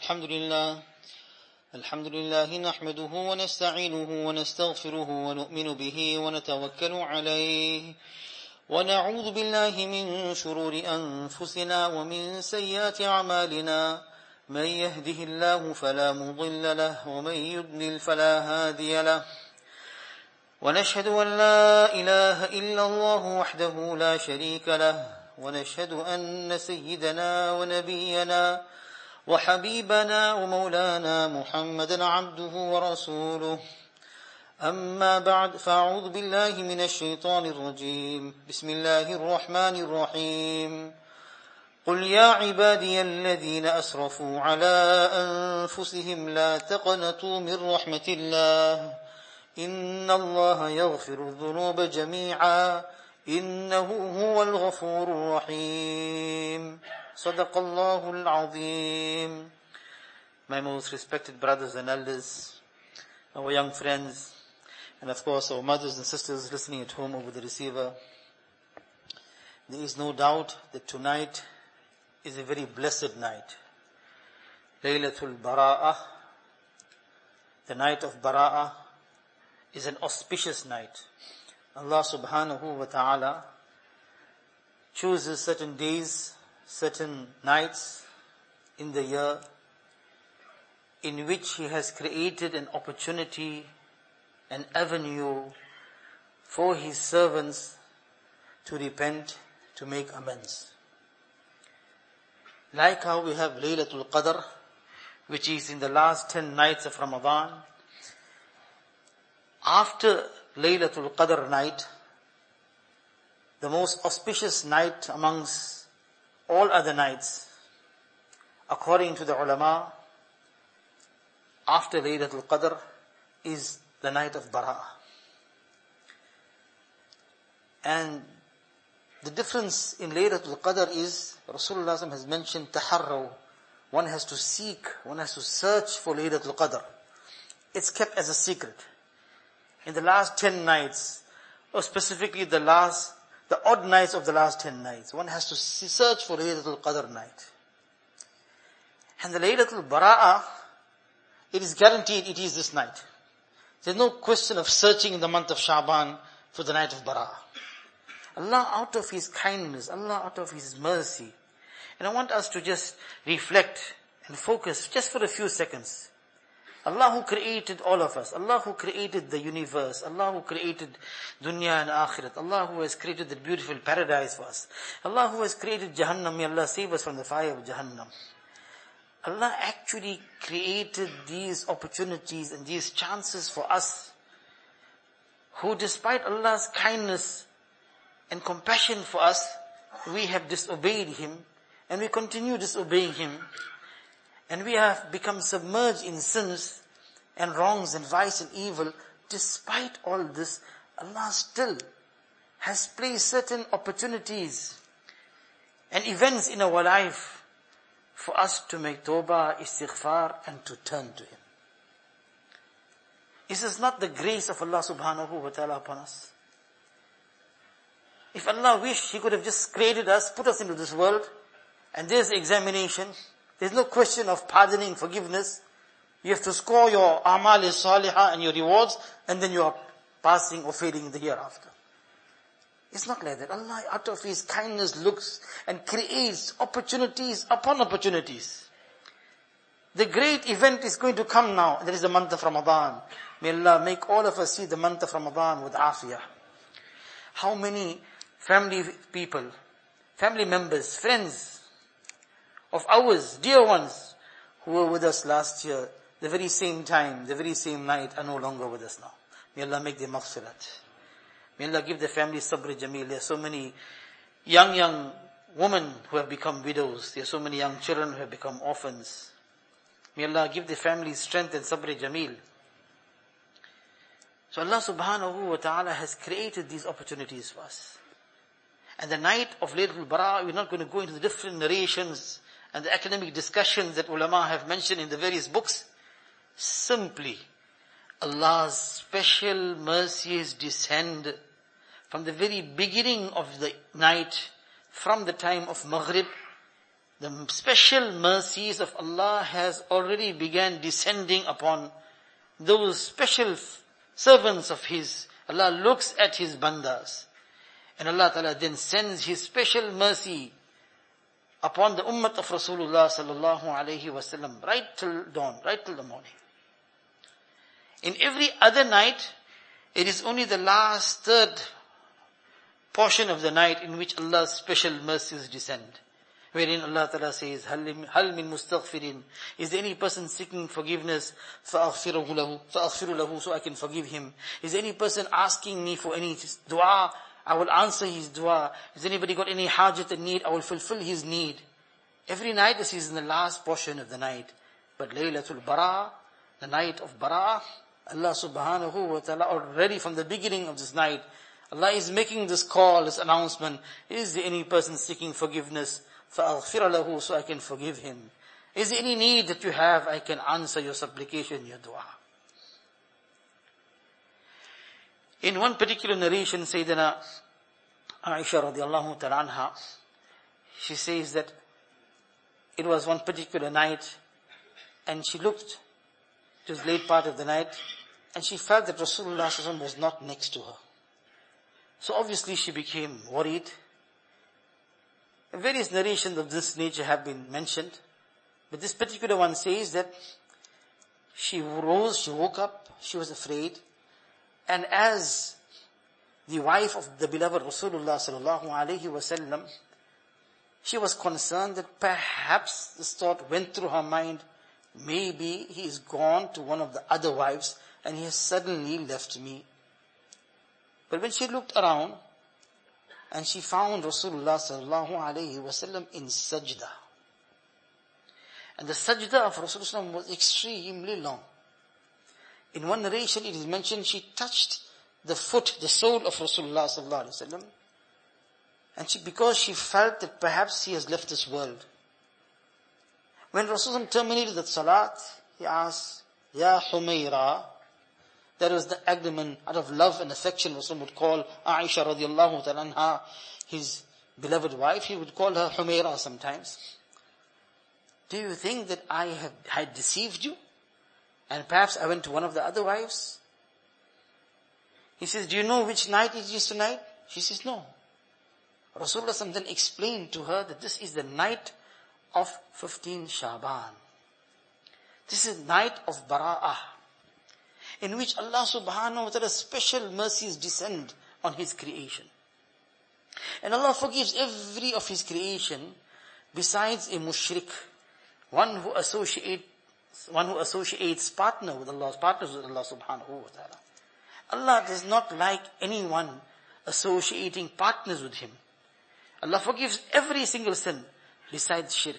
الحمد لله نحمده ونستعينه ونستغفره ونؤمن به ونتوكل عليه ونعوذ بالله من شرور أنفسنا ومن سيئات أعمالنا من يهده الله فلا مضل له ومن يضلل فلا هادي له ونشهد أن لا إله إلا الله وحده لا شريك له ونشهد أن سيدنا ونبينا وحبيبنا ومولانا محمدا عبده ورسوله أما بعد فأعوذ بالله من الشيطان الرجيم بسم الله الرحمن الرحيم قل يا عبادي الذين أسرفوا على أنفسهم لا تقنطوا من رحمة الله إن الله يغفر الذنوب جميعا إنه هو الغفور الرحيم صدق الله العظيم. My most respected brothers and elders, our young friends, and of course our mothers and sisters listening at home over the receiver, there is no doubt that tonight is a very blessed night. Laylatul Bara'ah, the night of Bara'ah, is an auspicious night. Allah subhanahu wa ta'ala chooses certain days, certain nights in the year in which He has created an opportunity, an avenue for His servants to repent, to make amends. Like how we have Laylatul Qadr, which is in the last 10 nights of Ramadan. After Laylatul Qadr night, the most auspicious night amongst all other nights, according to the ulama, after Laylatul Qadr is the night of Bara'ah. And the difference in Laylatul Qadr is, Rasulullah has mentioned taharraw. One has to seek, one has to search for Laylatul Qadr. It's kept as a secret. In the last 10 nights, or specifically the odd nights of the last 10 nights, one has to search for Laylatul Qadr night. And the Laylatul Bara'ah, it is guaranteed it is this night. There's no question of searching in the month of Sha'ban for the night of Bara'ah. Allah out of His kindness, Allah out of His mercy. And I want us to just reflect and focus just for a few seconds. Allah who created all of us, Allah who created the universe, Allah who created dunya and akhirat, Allah who has created the beautiful paradise for us, Allah who has created Jahannam, may Allah save us from the fire of Jahannam. Allah actually created these opportunities and these chances for us, who despite Allah's kindness and compassion for us, we have disobeyed Him, and we continue disobeying Him. And we have become submerged in sins and wrongs and vice and evil. Despite all this, Allah still has placed certain opportunities and events in our life for us to make tawbah, istighfar, and to turn to Him. Is this not the grace of Allah subhanahu wa ta'ala upon us? If Allah wished, He could have just created us, put us into this world, and there's the examination. There's no question of pardoning, forgiveness. You have to score your amal salihah and your rewards, and then you are passing or failing in the hereafter. It's not like that. Allah out of His kindness looks and creates opportunities upon opportunities. The great event is going to come now. That is the month of Ramadan. May Allah make all of us see the month of Ramadan with afiyah. How many family people, family members, friends of ours, dear ones, who were with us last year, the very same time, the very same night, are no longer with us now. May Allah make them maghfirat. May Allah give the family sabr jameel. There are so many young women who have become widows. There are so many young children who have become orphans. May Allah give the family strength and sabr jameel. So Allah subhanahu wa ta'ala has created these opportunities for us. And the night of Laylatul Bara'ah, we're not going to go into the different narrations and the academic discussions that ulama have mentioned in the various books. Simply, Allah's special mercies descend from the very beginning of the night, from the time of Maghrib, the special mercies of Allah has already began descending upon those special servants of His. Allah looks at His bandas. And Allah Ta'ala then sends His special mercy upon the ummah of Rasulullah sallallahu alayhi wasallam, right till dawn, right till the morning. In every other night, it is only the last third portion of the night in which Allah's special mercies descend. Wherein Allah Ta'ala says, Hal min mustaghfirin. Is there any person seeking forgiveness? فَأَغْفِرُ لَهُ, so I can forgive him. Is there any person asking me for any dua? I will answer his dua. Has anybody got any hajat and need? I will fulfill his need. Every night, this is in the last portion of the night. But Laylatul Bara, the night of Bara, Allah subhanahu wa ta'ala already from the beginning of this night, Allah is making this call, this announcement. Is there any person seeking forgiveness? فَأَغْفِرَ لَهُ, so I can forgive him. Is there any need that you have? I can answer your supplication, your dua. In one particular narration, Sayyidina Aisha radiallahu ta'ala anha, she says that it was one particular night and she looked, it was late part of the night, and she felt that Rasulullah sallallahu alaihi wasallam was not next to her. So obviously she became worried. Various narrations of this nature have been mentioned, but this particular one says that she rose, she woke up, she was afraid, and as the wife of the beloved Rasulullah sallallahu alaihi wasallam, she was concerned that perhaps this thought went through her mind, maybe he is gone to one of the other wives and he has suddenly left me. But when she looked around and she found Rasulullah sallallahu alaihi wasallam in sajda, and the sajda of Rasulullah was extremely long. In one narration it is mentioned she touched the foot, the sole of Rasulullah sallallahu alaihi wasallam, and because she felt that perhaps he has left this world. When Rasulullah terminated the salat, he asked, Ya Humayra. That was the agreement out of love and affection. Rasulullah would call Aisha radiallahu ta'ala anha, his beloved wife, he would call her Humayra sometimes. Do you think that I had deceived you? And perhaps I went to one of the other wives? He says, do you know which night it is tonight? She says, no. Rasulullah then explained to her that this is the night of 15 Shaban. This is night of Bara'ah, in which Allah subhanahu wa ta'ala's special mercies descend on His creation. And Allah forgives every of His creation besides a mushrik, one who associates partners with Allah subhanahu wa ta'ala. Allah does not like anyone associating partners with Him. Allah forgives every single sin besides shirk.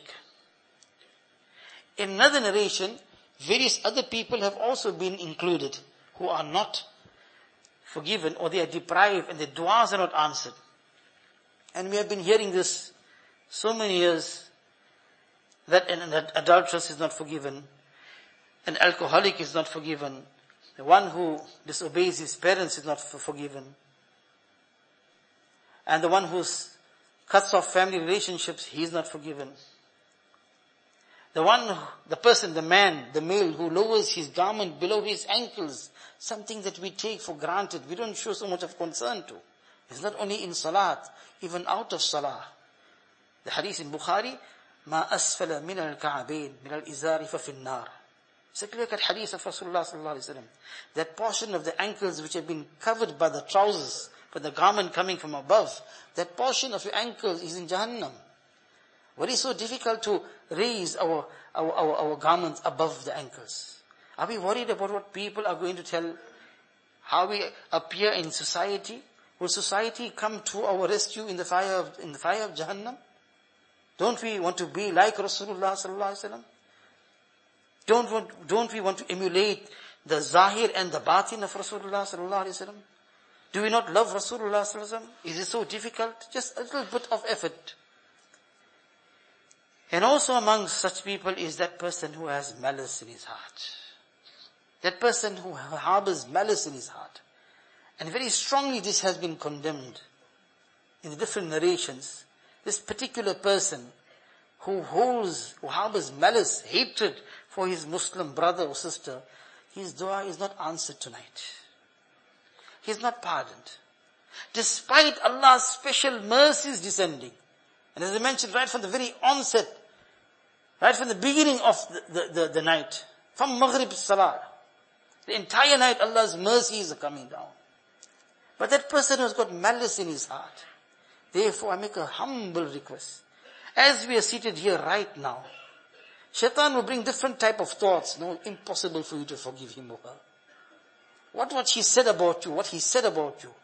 In another narration, various other people have also been included who are not forgiven, or they are deprived and their du'as are not answered. And we have been hearing this so many years, that an adulteress is not forgiven, an alcoholic is not forgiven, the one who disobeys his parents is not forgiven, and the one who cuts off family relationships, he is not forgiven. The male who lowers his garment below his ankles, something that we take for granted, we don't show so much of concern to. It's not only in salat, even out of salah. The hadith in Bukhari, مَا أَسْفَلَ مِنَ الْكَعَبَيْنِ مِنَ الْإِزَارِ فَفِي النَّارِ. It's a clear-cut hadith of Rasulullah sallallahu alaihi wasallam. That portion of the ankles which have been covered by the trousers, by the garment coming from above, that portion of your ankles is in Jahannam. What is so difficult to raise our garments above the ankles? Are we worried about what people are going to tell? How we appear in society? Will society come to our rescue in the fire of Jahannam? Don't we want to be like Rasulullah sallallahu alaihi wasallam? Don't we want to emulate the zahir and the batin of Rasulullah sallallahu alaihi wasallam? Do we not love Rasulullah sallallahu alaihi wasallam? Is it so difficult? Just a little bit of effort. And also among such people is that person who has malice in his heart. That person who harbors malice in his heart. And very strongly this has been condemned in the different narrations. This particular person who harbors malice, hatred for his Muslim brother or sister, his dua is not answered tonight. He is not pardoned. Despite Allah's special mercies descending. And as I mentioned right from the very onset, right from the beginning of the night, from Maghrib Salah, the entire night Allah's mercies are coming down. But that person has got malice in his heart. Therefore I make a humble request. As we are seated here right now, Shaitan will bring different type of thoughts. No, impossible for you to forgive him or her. What she said about you, what he said about you.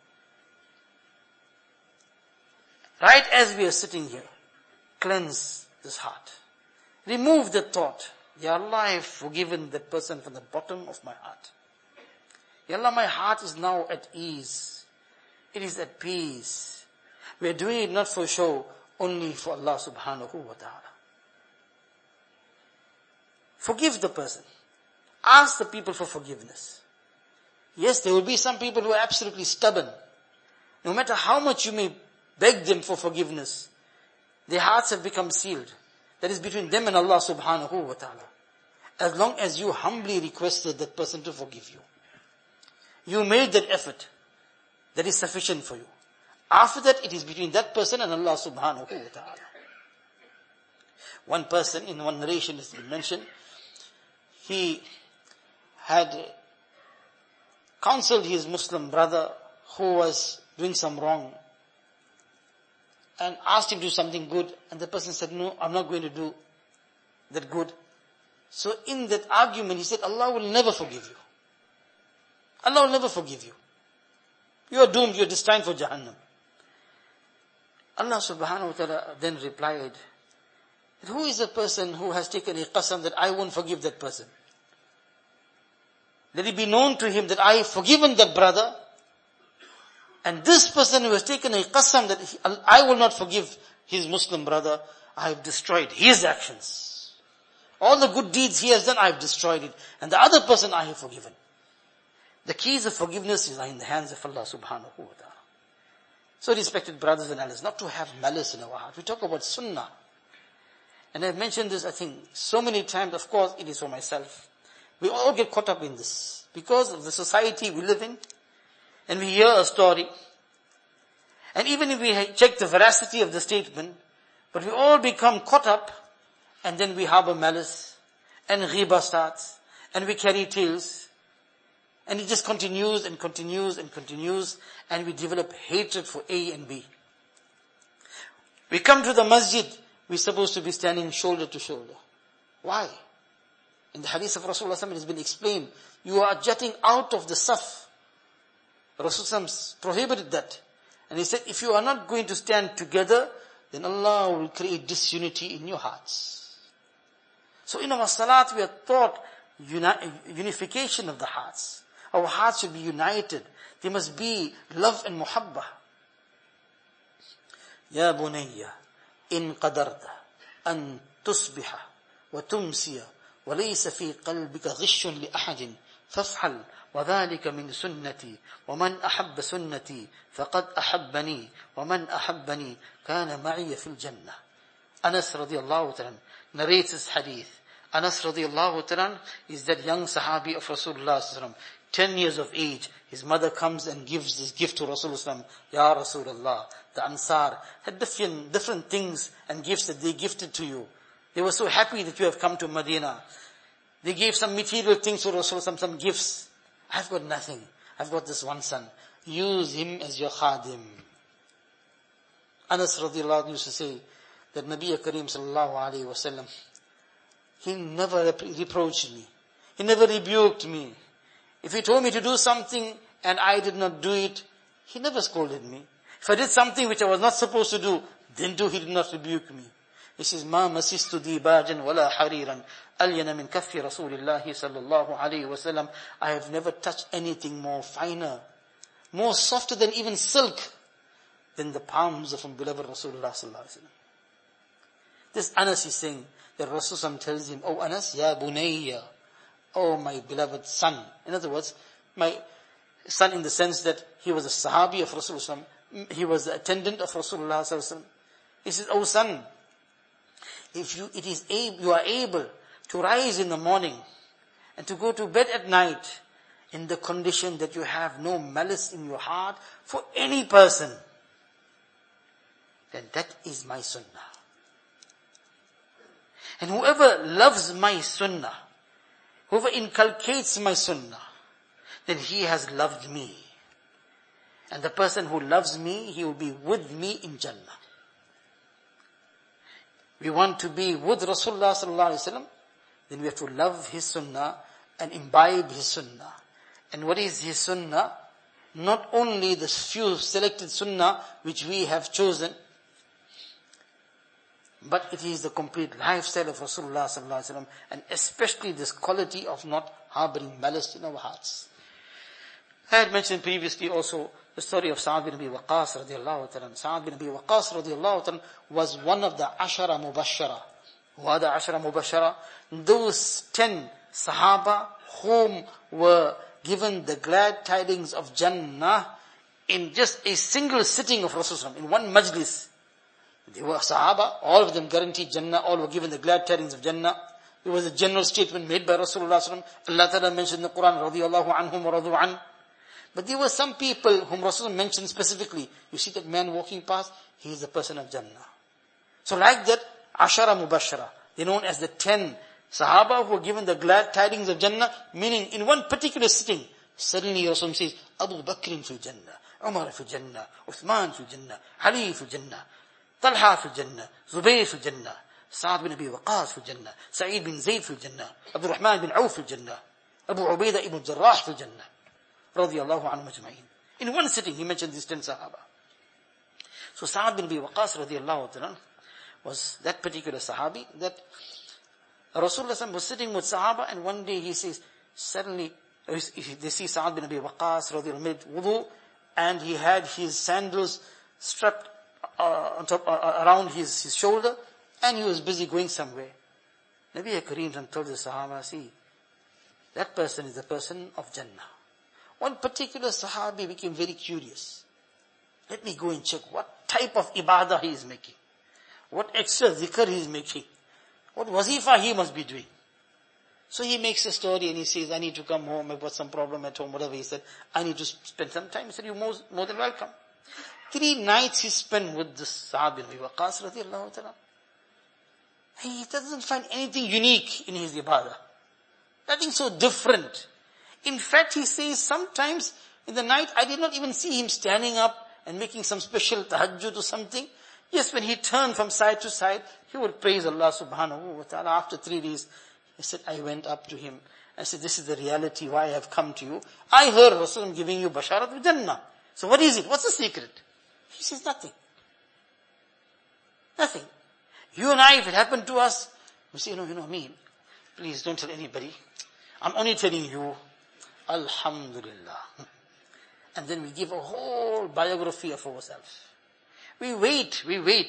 Right as we are sitting here, cleanse this heart. Remove the thought. Ya Allah, I have forgiven that person from the bottom of my heart. Ya Allah, my heart is now at ease. It is at peace. We are doing it not for show, only for Allah subhanahu wa ta'ala. Forgive the person. Ask the people for forgiveness. Yes, there will be some people who are absolutely stubborn. No matter how much you may beg them for forgiveness, their hearts have become sealed. That is between them and Allah subhanahu wa ta'ala. As long as you humbly requested that person to forgive you, you made that effort, that is sufficient for you. After that, it is between that person and Allah subhanahu wa ta'ala. One person, in one narration has been mentioned, he had counseled his Muslim brother who was doing some wrong and asked him to do something good, and the person said, no, I'm not going to do that good. So in that argument, he said, Allah will never forgive you. Allah will never forgive you. You are doomed, you are destined for Jahannam. Allah subhanahu wa ta'ala then replied, who is the person who has taken a qasam that I won't forgive that person? Let it be known to him that I have forgiven that brother, and this person who has taken a qasam that I will not forgive his Muslim brother, I have destroyed his actions. All the good deeds he has done, I have destroyed it. And the other person I have forgiven. The keys of forgiveness are in the hands of Allah subhanahu wa ta'ala. So respected brothers and elders, not to have malice in our heart. We talk about sunnah. And I've mentioned this, I think, so many times. Of course, it is for myself. We all get caught up in this. Because of the society we live in. And we hear a story. And even if we check the veracity of the statement, but we all become caught up, and then we harbor malice, and ghibah starts, and we carry tales, and it just continues and continues and continues, and we develop hatred for A and B. We come to the masjid, we're supposed to be standing shoulder to shoulder. Why? In the hadith of Rasulullah it has been explained, you are jutting out of the saf. Rasulullah prohibited that. And he said, if you are not going to stand together, then Allah will create disunity in your hearts. So in our salat we are taught unification of the hearts. Our hearts should be united. There must be love and muhabbah. Ya bunayya, in qadarta, an tusbiha, wa tumsiya, wa laysa fi qalbika ghishun li ahadin, faf'al, وذلك من سنتي ومن أحب سنتي فقد أحبني ومن أحبني كان معي في الجنة. Anas radiallahu ta'ala narrates this hadith. Anas radiallahu ta'ala is that young sahabi of Rasulullah 10 years of age. His mother comes and gives this gift to Rasulullah. Ya Rasulullah, the Ansar had different things and gifts that they gifted to you. They were so happy that you have come to Medina. They gave some material things to Rasulullah, some gifts. I've got nothing. I've got this one son. Use him as your khadim. Anas radiallahu anhu used to say that Nabi Kareem sallallahu alayhi wa sallam, he never reproached me. He never rebuked me. If he told me to do something and I did not do it, he never scolded me. If I did something which I was not supposed to do, then he did not rebuke me. He says, Ma masistu dibajan wala hariran alyana min kaffi Rasulillah sallallahu alayhi wa sallam. I have never touched anything more finer, more softer than even silk, than the palms of beloved Rasulullah sallallahu alayhi wa sallam. This Anas is saying that Rasulullah tells him, Oh Anas, ya bunayya, oh my beloved son. In other words, my son in the sense that he was a sahabi of Rasulullah, he was the attendant of Rasulullah sallallahu alayhi wa sallam. He says, oh son, If you are able to rise in the morning and to go to bed at night in the condition that you have no malice in your heart for any person, then that is my sunnah. And whoever loves my sunnah, whoever inculcates my sunnah, then he has loved me. And the person who loves me, he will be with me in Jannah. We want to be with Rasulullah sallallahu alaihi wasallam, then we have to love his sunnah and imbibe his sunnah. And what is his sunnah? Not only the few selected sunnah which we have chosen, but it is the complete lifestyle of Rasulullah sallallahu alaihi wasallam, and especially this quality of not harboring malice in our hearts. I had mentioned previously also the story of Sa'ad bin Abi Waqqas radiallahu ta'ala. Sa'ad bin Abi Waqqas radiallahu ta'ala was one of the Ashara Mubashara. Who are the Ashara Mubashara? Those 10 Sahaba whom were given the glad tidings of Jannah in just a single sitting of Rasulullah, in one majlis. They were Sahaba, all of them guaranteed Jannah, all were given the glad tidings of Jannah. It was a general statement made by Rasulullah. Allah Ta'ala mentioned in the Quran, radiyallahu anhum wa radu an. But there were some people whom Rasulullah mentioned specifically. You see that man walking past, he is the person of Jannah. So like that, Ashara Mubashara, they're known as the 10 Sahaba who were given the glad tidings of Jannah, meaning in one particular sitting, suddenly Rasulullah says, Abu Bakr fil Jannah, Umar fil Jannah, Uthman fil Jannah, Ali fil Jannah, Talha fil Jannah, Zubayr fil Jannah, Sa'ad bin Abi Waqqas fil Jannah, Sa'id bin Zayd fil Jannah, Abdul Rahman bin Auf fil Jannah, Abu Ubaidah ibn Jarrah fil Jannah, radiyallahu anhu majma'in. In one sitting, he mentioned these 10 Sahaba. So Sa'ad bin Abi Waqqas radiyallahu ta'ala was that particular Sahabi that Rasulullah was sitting with Sahaba, and one day he says, suddenly, they see Sa'ad bin Abi Waqqas radiyallahu made wudu, and he had his sandals strapped on top, around his shoulder, and he was busy going somewhere. Nabi Kareem told the Sahaba, see, that person is the person of Jannah. One particular Sahabi became very curious. Let me go and check what type of ibadah he is making. What extra zikr he is making. What wazifa he must be doing. So he makes a story and he says, I need to come home, I've got some problem at home, whatever he said. I need to spend some time. He said, you're more than welcome. 3 nights he spent with this Sa'ad bin Abi Waqqas radiallahu ta'ala. He doesn't find anything unique in his ibadah. Nothing so different. In fact, he says sometimes in the night, I did not even see him standing up and making some special tahajjud or something. Yes, when he turned from side to side, he would praise Allah subhanahu wa ta'ala. After 3 days, he said, I went up to him. I said, this is the reality why I have come to you. I heard Rasulullah giving you basharat with Jannah. So what is it? What's the secret? He says, nothing. Nothing. You and I, if it happened to us, we say, you know me. Please don't tell anybody. I'm only telling you. Alhamdulillah. And then we give a whole biography of ourselves. We wait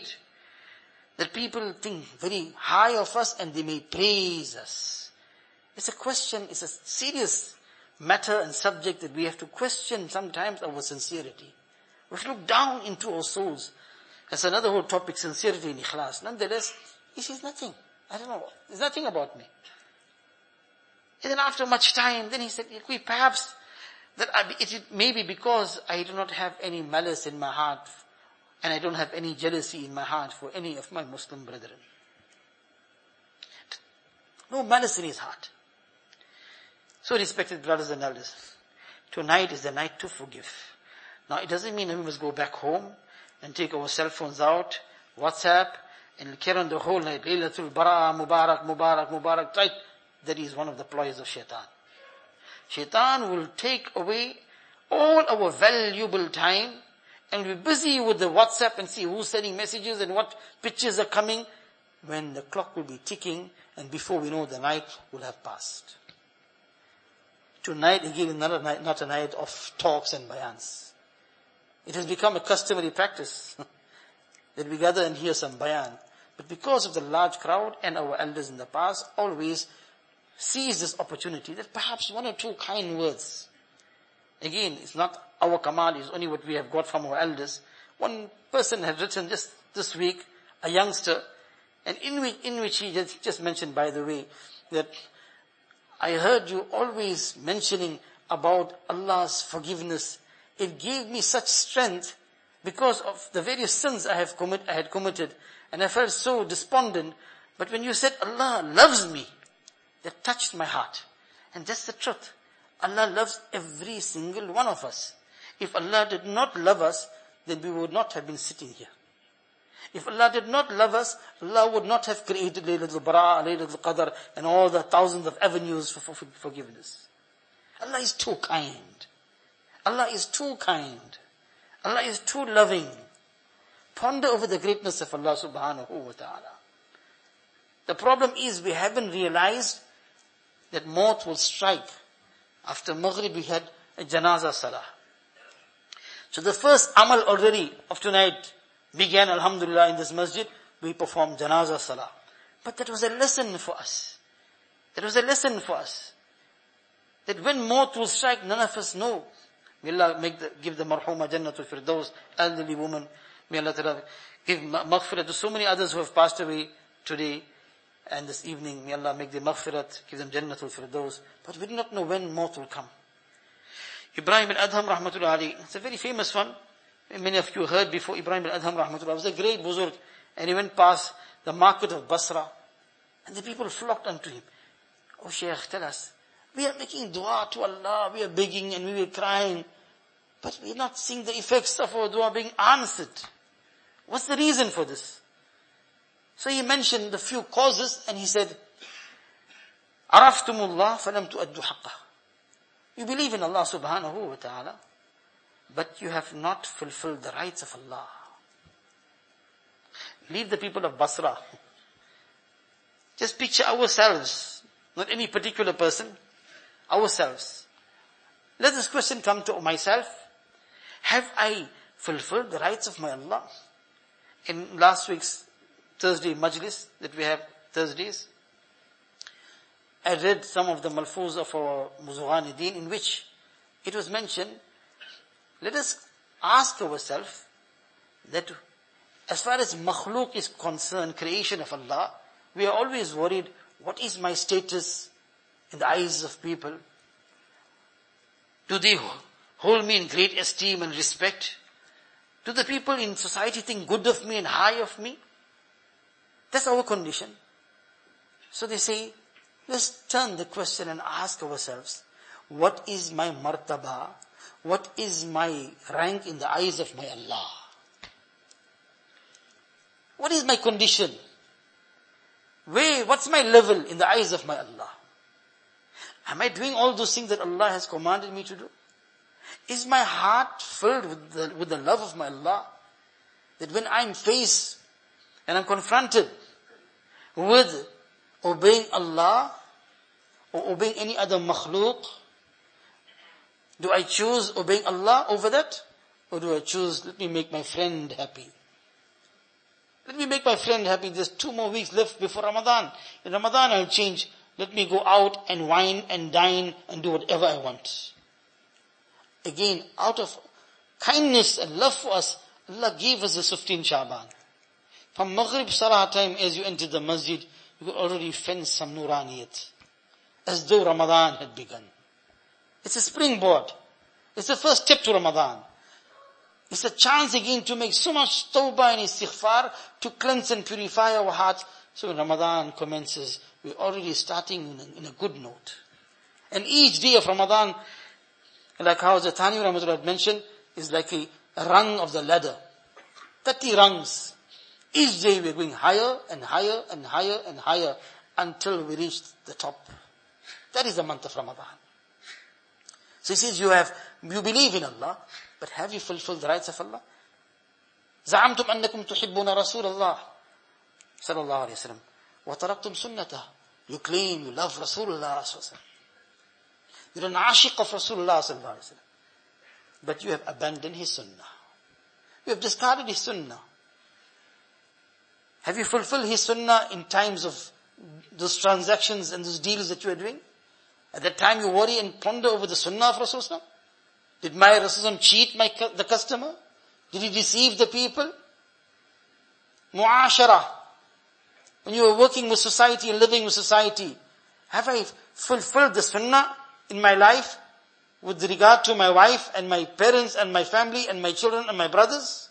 that people think very high of us and they may praise us. It's a question, it's a serious matter and subject that we have to question sometimes our sincerity. We have to look down into our souls. That's another whole topic, sincerity and ikhlas. Nonetheless, he says nothing. I don't know. There's nothing about me. And then after much time, then he said, perhaps that it may be because I do not have any malice in my heart, and I don't have any jealousy in my heart for any of my Muslim brethren. No malice in his heart. So respected brothers and elders, tonight is the night to forgive. Now it doesn't mean that we must go back home and take our cell phones out, WhatsApp, and carry on the whole night. Laylatul Bara, Mubarak, Mubarak, Mubarak. Right? That is one of the ploys of shaitan. Shaitan will take away all our valuable time and we're busy with the WhatsApp and see who's sending messages and what pictures are coming, when the clock will be ticking and before we know the night will have passed. Tonight again is not a night of talks and bayans. It has become a customary practice that we gather and hear some bayan. But because of the large crowd and our elders in the past always seize this opportunity that perhaps 1 or 2 kind words. Again, it's not our command, it's only what we have got from our elders. One person had written just this week, a youngster, And in which he just mentioned, by the way, that I heard you always mentioning about Allah's forgiveness. It gave me such strength because of the various sins I had committed, and I felt so despondent. But when you said Allah loves me, that touched my heart. And that's the truth. Allah loves every single one of us. If Allah did not love us, then we would not have been sitting here. If Allah did not love us, Allah would not have created Laylatul Bara, Laylatul Qadr, and all the thousands of avenues for forgiveness. Allah is too kind. Allah is too kind. Allah is too loving. Ponder over the greatness of Allah subhanahu wa ta'ala. The problem is we haven't realized that maut will strike. After Maghrib we had a Janazah Salah. So the first amal already of tonight began, alhamdulillah, in this masjid. We performed Janazah Salah. But that was a lesson for us. That was a lesson for us. That when maut will strike, none of us know. May Allah give the marhuma Jannatul Firdaus, elderly woman. May Allah Ta'ala give maghfirah to so many others who have passed away today and this evening. May Allah make them maghfirat, give them Jannatul Firdaus. But we do not know when maut will come. Ibrahim bin Adham rahmatullah alayhi, it's a very famous one. Many of you heard before. Ibrahim bin Adham rahmatullah was a great buzurg, and he went past the market of Basra, and the people flocked unto him. Oh Shaykh, tell us, we are making dua to Allah, we are begging and we are crying, but we are not seeing the effects of our dua being answered. What's the reason for this? So he mentioned the few causes, and he said, Araftumullah falam tuaddu haqqah. You believe in Allah subhanahu wa ta'ala, but you have not fulfilled the rights of Allah. Leave the people of Basra. Just picture ourselves, not any particular person, ourselves. Let this question come to myself. Have I fulfilled the rights of my Allah? In last week's Thursday majlis that we have Thursdays, I read some of the malfuz of our Muzughanideen, in which it was mentioned, let us ask ourselves that as far as makhluk is concerned, creation of Allah, we are always worried, what is my status in the eyes of people? Do they hold me in great esteem and respect? Do the people in society think good of me and high of me? That's our condition. So they say, let's turn the question and ask ourselves, what is my martaba? What is my rank in the eyes of my Allah? What is my condition? What's my level in the eyes of my Allah? Am I doing all those things that Allah has commanded me to do? Is my heart filled with the love of my Allah? That when I'm faced and I'm confronted with obeying Allah or obeying any other makhluk, do I choose obeying Allah over that? Or do I choose, let me make my friend happy? Let me make my friend happy. There's 2 more weeks left before Ramadan. In Ramadan I'll change. Let me go out and wine and dine and do whatever I want. Again, out of kindness and love for us, Allah gave us the 15 Shaban. From Maghrib Salah time, as you enter the masjid, you could already fence some Nuraniyat, as though Ramadan had begun. It's a springboard. It's the first step to Ramadan. It's a chance again to make so much tawbah and istighfar, to cleanse and purify our hearts. So when Ramadan commences, we're already starting in a good note. And each day of Ramadan, like how Zatani Rahmatullah had mentioned, is like a rung of the ladder. 30 rungs. Each day we're going higher and higher and higher and higher until we reach the top. That is the month of Ramadan. So he says, you believe in Allah, but have you fulfilled the rights of Allah? زَعَمْتُمْ أَنَّكُمْ تُحِبُّونَ رَسُولَ اللَّهِ sallallahu alayhi wa sallam. وَتَرَقْتُمْ سُنَّتَهُ. You claim you love Rasulullah sallallahu alayhi wa sallam. You're an ashiq of Rasulullah sallallahu alayhi wa sallam. But you have abandoned his sunnah. You have discarded his sunnah. Have you fulfilled his sunnah in times of those transactions and those deals that you are doing? At that time you worry and ponder over the sunnah of Rasulullah. Did my Rasulullah cheat the customer? Did he deceive the people? Mu'ashara. When you are working with society and living with society, have I fulfilled the sunnah in my life with regard to my wife and my parents and my family and my children and my brothers?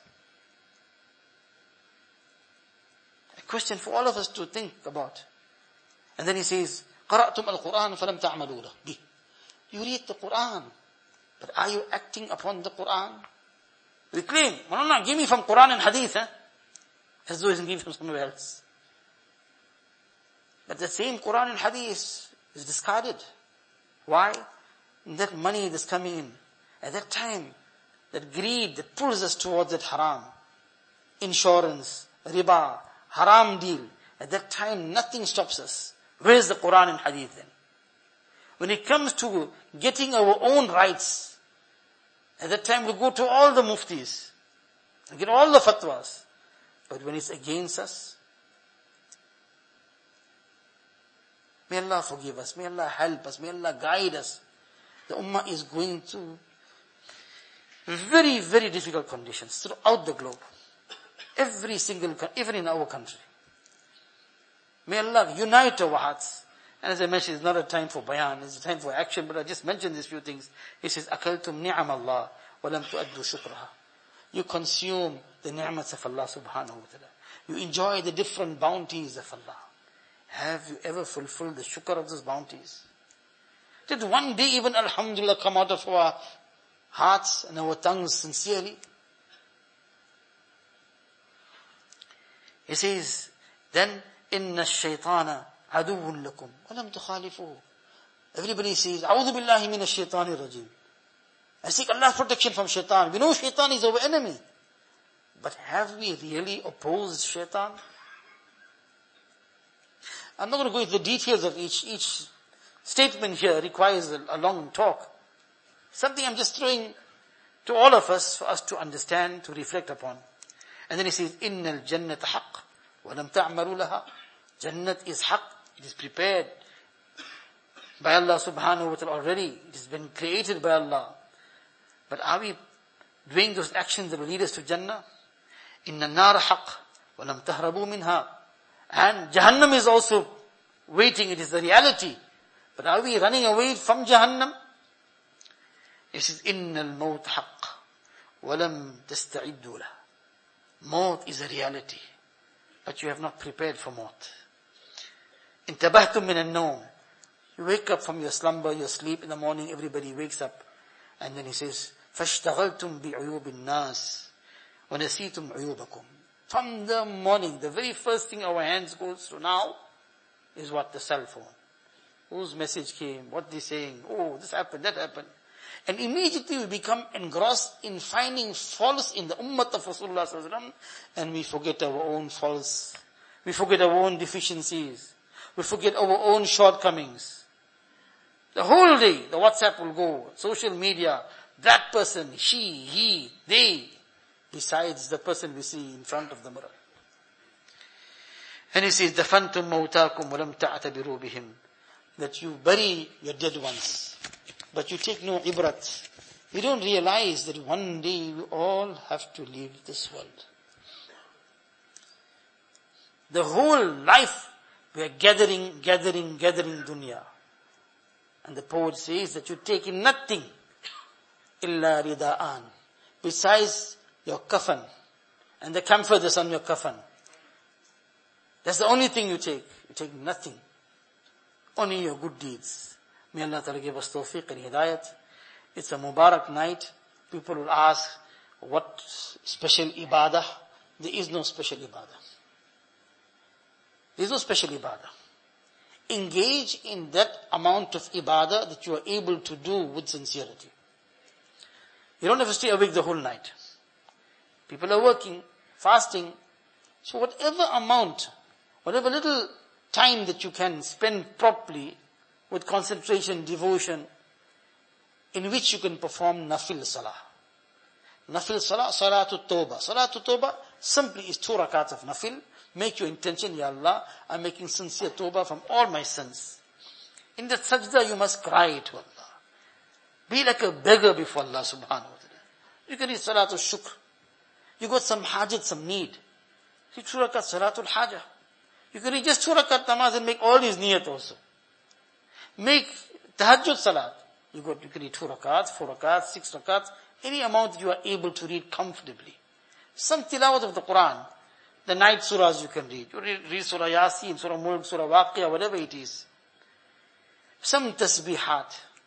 A question for all of us to think about. And then he says, قَرَأْتُمْ الْقُرْآنَ فَلَمْ تَعْمَلُوا لَهُ. You read the Quran, but are you acting upon the Quran? We claim, no, give me from Quran and Hadith, as though he's giving from somewhere else. But the same Quran and Hadith is discarded. Why? That money that's coming in, at that time, that greed that pulls us towards that haram, insurance, riba, haram deal, at that time nothing stops us. Where's the Quran and Hadith then? When it comes to getting our own rights, at that time we go to all the muftis, and get all the fatwas. But when it's against us, may Allah forgive us, may Allah help us, may Allah guide us. The ummah is going through very, very difficult conditions throughout the globe. Every single, even in our country. May Allah unite our hearts. And as I mentioned, it's not a time for bayan, it's a time for action, but I just mentioned these few things. He says, أَكَلْتُمْ نِعَمَ اللَّهِ وَلَمْ تُؤَدُّوا شُكْرَهَا. You consume the ni'mats of Allah subhanahu wa ta'ala. You enjoy the different bounties of Allah. Have you ever fulfilled the shukr of those bounties? Did one day even alhamdulillah come out of our hearts and our tongues sincerely? He says, then, إِنَّ الشَّيْطَانَ عَدُوٌ لَكُمْ وَلَمْ تُخَالِفُوهُ. Everybody says, أَعُوذُ بِاللَّهِ مِنَ الشَّيْطَانِ الرَّجِيمِ. I seek Allah's protection from shaitan. We know shaitan is our enemy. But have we really opposed shaitan? I'm not going to go into the details of each statement here. Requires a long talk. Something I'm just throwing to all of us, for us to understand, to reflect upon. And then he says, إِنَّ الْجَنَّةَ حَقٌّ وَلَمْ تَعْمَلُوا لَهَا. Jannat is haqq. It is prepared by Allah subhanahu wa ta'ala already. It has been created by Allah. But are we doing those actions that will lead us to Jannah? Inna النَّارَ حَقٌّ وَلَمْ تَهْرَبُوا مِنْهَا. And Jahannam is also waiting. It is the reality. But are we running away from Jahannam? It says, إِنَّ الْمَوْتَ حَقٌّ وَلَمْ تَسْتَعِدُّوا لَهُ. Maut is a reality. But you have not prepared for maut. انتبهتم من النوم. You wake up from your slumber, your sleep in the morning, everybody wakes up. And then he says, فَاشْتَغَلْتُمْ بِعُيُوبِ النَّاسِ وَنَسِيتُمْ عُيُوبَكُمْ. From the morning, the very first thing our hands goes to now is what? The cell phone. Whose message came? What they're saying? Oh, this happened, that happened. And immediately we become engrossed in finding faults in the ummah of Rasulullah sallallahu alaihi wasallam, and we forget our own faults. We forget our own deficiencies. We forget our own shortcomings. The whole day, the WhatsApp will go, social media, that person, she, he, they, besides the person we see in front of the mirror. And he says, دَفَنْتُمْ مَوْتَاكُمْ وَلَمْ تَعْتَبِرُوا بِهِمْ. That you bury your dead ones, but you take no ibrat. You don't realize that one day we all have to leave this world. The whole life we are gathering dunya. And the poet says that you take in nothing illa rida'an, besides your kafan and the comfort that's on your kafan. That's the only thing you take. You take nothing. Only your good deeds. May Allah Ta'ala give us tawfiq and hidayat. It's a Mubarak night. People will ask, what special ibadah? There is no special ibadah. There is no special ibadah. Engage in that amount of ibadah that you are able to do with sincerity. You don't have to stay awake the whole night. People are working, fasting. So whatever amount, whatever little time that you can spend properly with concentration, devotion, in which you can perform nafil salah. Nafil salah, salatul tawbah. Salatul tawbah simply is 2 rakats of nafil. Make your intention, Ya Allah, I'm making sincere tawbah from all my sins. In that sajda you must cry to Allah. Be like a beggar before Allah subhanahu wa ta'ala. You can read salatul shukr. You got some hajat, some need. Read 2 rakats salatul hajah. You can read just 2 rakat namaz and make all these niyat also. Make tahajjud salat. You can read 2 rakats, 4 rakats, 6 rakats, any amount that you are able to read comfortably. Some tilawat of the Quran, the night surahs you can read. You read Surah Yasin, Surah Mulk, Surah Waqiyah, whatever it is. Some tasbihat.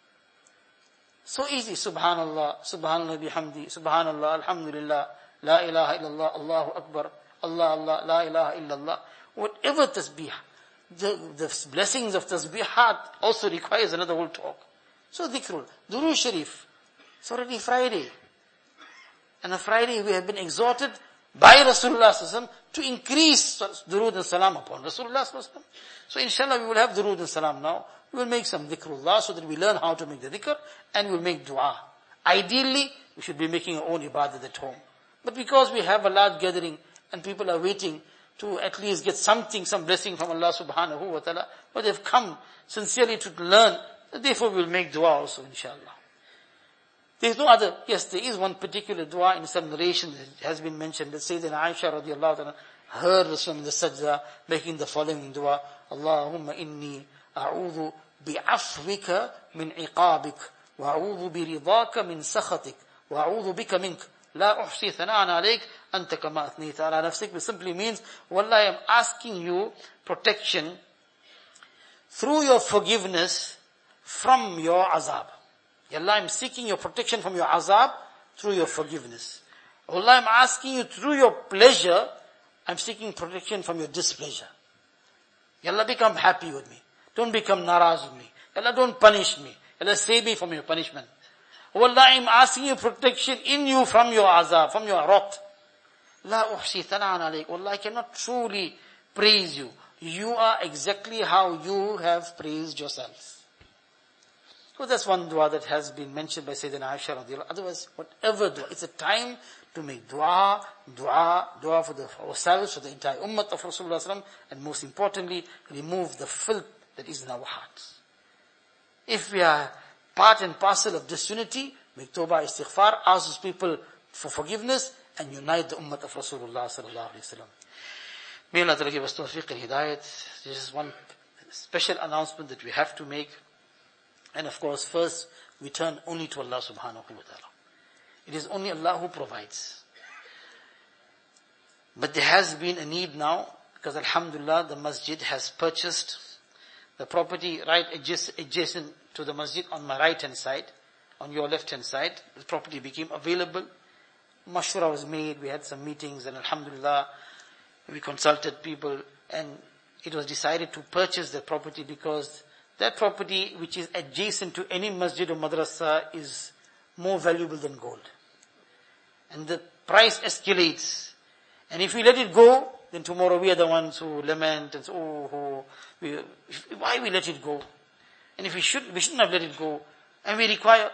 So easy. Subhanallah, Subhanallah bihamdi, Subhanallah, Alhamdulillah, La ilaha illallah, Allahu Akbar, Allah, Allah, La ilaha illallah. Whatever tasbih. The blessings of tasbihat also requires another whole talk. So dhikrul, Durood Sharif. It's already Friday. And on Friday we have been exhorted by Rasulullah sallallahu alaihi wasallam to increase durood and salam upon Rasulullah sallallahu alaihi wasallam. So inshallah we will have durood and salam now. We will make some dhikrullah so that we learn how to make the dhikr and we will make dua. Ideally, we should be making our own ibadat at home. But because we have a large gathering and people are waiting to at least get something, some blessing from Allah subhanahu wa ta'ala, but they've come sincerely to learn, therefore we will make dua also inshallah. There is no other, yes, there is one particular dua in some narration that has been mentioned that Sayyidina Aisha radiallahu ta'ala heard Rasulullah in the sajda making the following dua, Allahumma inni a'udhu bi'afwika min iqabik wa a'udhu biridaka min sakhatik wa a'udhu bika mink la uhsi thana'an alayk anta kama athnita ala nafsik, which simply means, Wallah, I am asking you protection through your forgiveness from your azab. Ya Allah, I'm seeking your protection from your azab through your forgiveness. Allah, I'm asking you through your pleasure, I'm seeking protection from your displeasure. Ya Allah, become happy with me. Don't become naraz with me. Ya Allah, don't punish me. Ya Allah, save me from your punishment. Allah, I'm asking you protection in you from your azab, from your wrath. La uhsi thana'an alayk. Allah, I cannot truly praise you. You are exactly how you have praised yourself. So that's one dua that has been mentioned by Sayyidina Aisha radiallahu. Otherwise, whatever dua, it's a time to make dua for ourselves, for the entire ummah of Rasulullah sallallahu alaihi wasallam, and most importantly, remove the filth that is in our hearts. If we are part and parcel of disunity, make tawbah, istighfar, ask those people for forgiveness, and unite the ummah of Rasulullah sallallahu alaihi wasallam. May Allah Ta'ala give us tawfiq and hidayat. This is one special announcement that we have to make. And of course, first, we turn only to Allah subhanahu wa ta'ala. It is only Allah who provides. But there has been a need now, because alhamdulillah, the masjid has purchased the property right adjacent to the masjid on my right hand side, on your left hand side. The property became available. Mashura was made, we had some meetings, and alhamdulillah, we consulted people, and it was decided to purchase the property because that property which is adjacent to any masjid or madrasa is more valuable than gold. And the price escalates. And if we let it go, then tomorrow we are the ones who lament and say, why we let it go? And if we shouldn't have let it go. And we require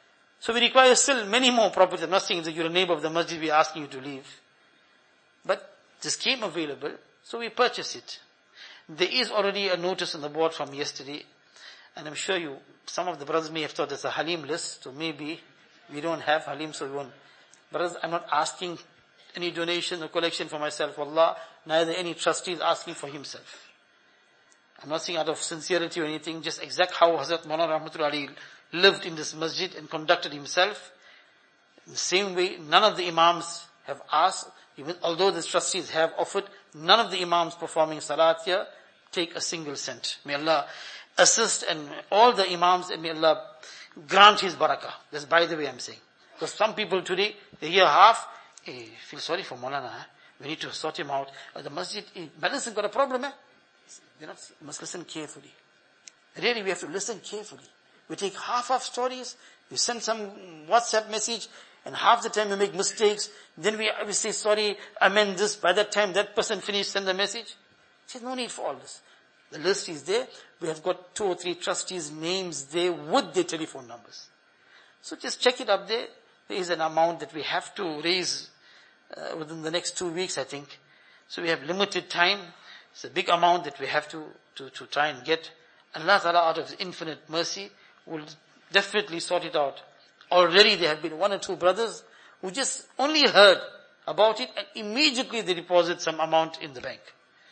still many more properties. I'm not saying that you're a neighbor of the masjid, we're asking you to leave. But this came available, so we purchased it. There is already a notice on the board from yesterday. And I'm sure some of the brothers may have thought there's a Halim list, so maybe we don't have Halim, so we won't. Brothers, I'm not asking any donation or collection for myself, Wallah, neither any trustee is asking for himself. I'm not saying out of sincerity or anything, just exact how Hazrat Maulana Rahmatul Ali lived in this masjid and conducted himself. In the same way, none of the imams have asked, even although the trustees have offered, none of the imams performing salat here take a single cent. May Allah assist and all the imams, and may Allah grant His barakah. That's by the way I'm saying. Because some people today, they hear half, hey, feel sorry for Maulana, we need to sort him out. The masjid, Madison got a problem, you must listen carefully. Really, we have to listen carefully. We take half stories, we send some WhatsApp message, and half the time we make mistakes, then we say, sorry, amend this, by that time that person finished, send the message. There's no need for all this. The list is there. We have got 2 or 3 trustees' names there with their telephone numbers. So just check it up there. There is an amount that we have to raise within the next 2 weeks, I think. So we have limited time. It's a big amount that we have to try and get. Allah Ta'ala, out of His infinite mercy, will definitely sort it out. Already there have been 1 or 2 brothers who just only heard about it and immediately they deposit some amount in the bank.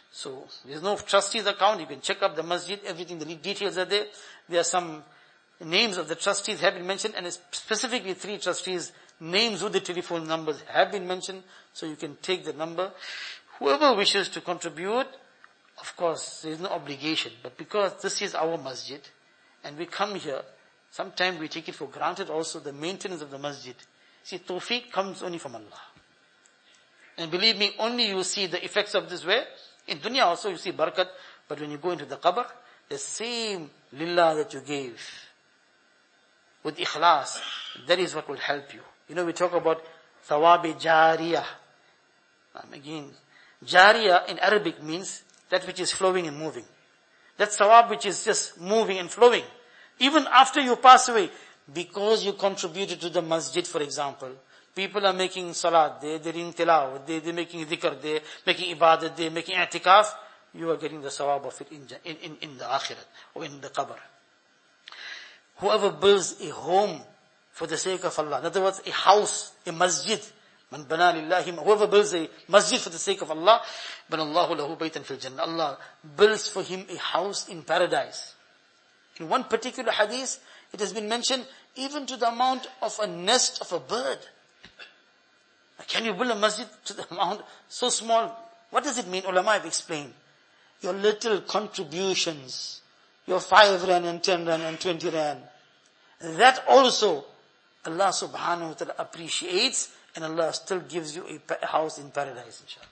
So, there's no trustees account. You can check up the masjid, everything, the details are there. There are some names of the trustees have been mentioned, and specifically 3 trustees, names with the telephone numbers have been mentioned, so you can take the number. Whoever wishes to contribute, of course, there is no obligation, but because this is our masjid, and we come here, sometimes we take it for granted also, the maintenance of the masjid. See, tawfiq comes only from Allah. And believe me, only you see the effects of this way. In dunya also you see barakat, but when you go into the qabr, the same lillah that you gave, with ikhlas, that is what will help you. You know, we talk about thawab-e jariyah. Again, jariyah in Arabic means that which is flowing and moving. That thawab which is just moving and flowing. Even after you pass away, because you contributed to the masjid, for example, people are making salat, they're doing tilawah, they're making dhikr, they're making ibadat, they're making i'tikaf, you are getting the thawab of it in the akhirat, or in the qabr. Whoever builds a home for the sake of Allah, in other words, a house, a masjid, man bana lillahi, whoever builds a masjid for the sake of Allah, banallahu lahu baytan fil jannah, Allah builds for him a house in paradise. In one particular hadith, it has been mentioned, even to the amount of a nest of a bird. Can you build a masjid to the amount so small? What does it mean? Ulama have explained. Your little contributions, your 5 rand and 10 rand and 20 rand, that also Allah subhanahu wa ta'ala appreciates, and Allah still gives you a house in paradise, inshallah.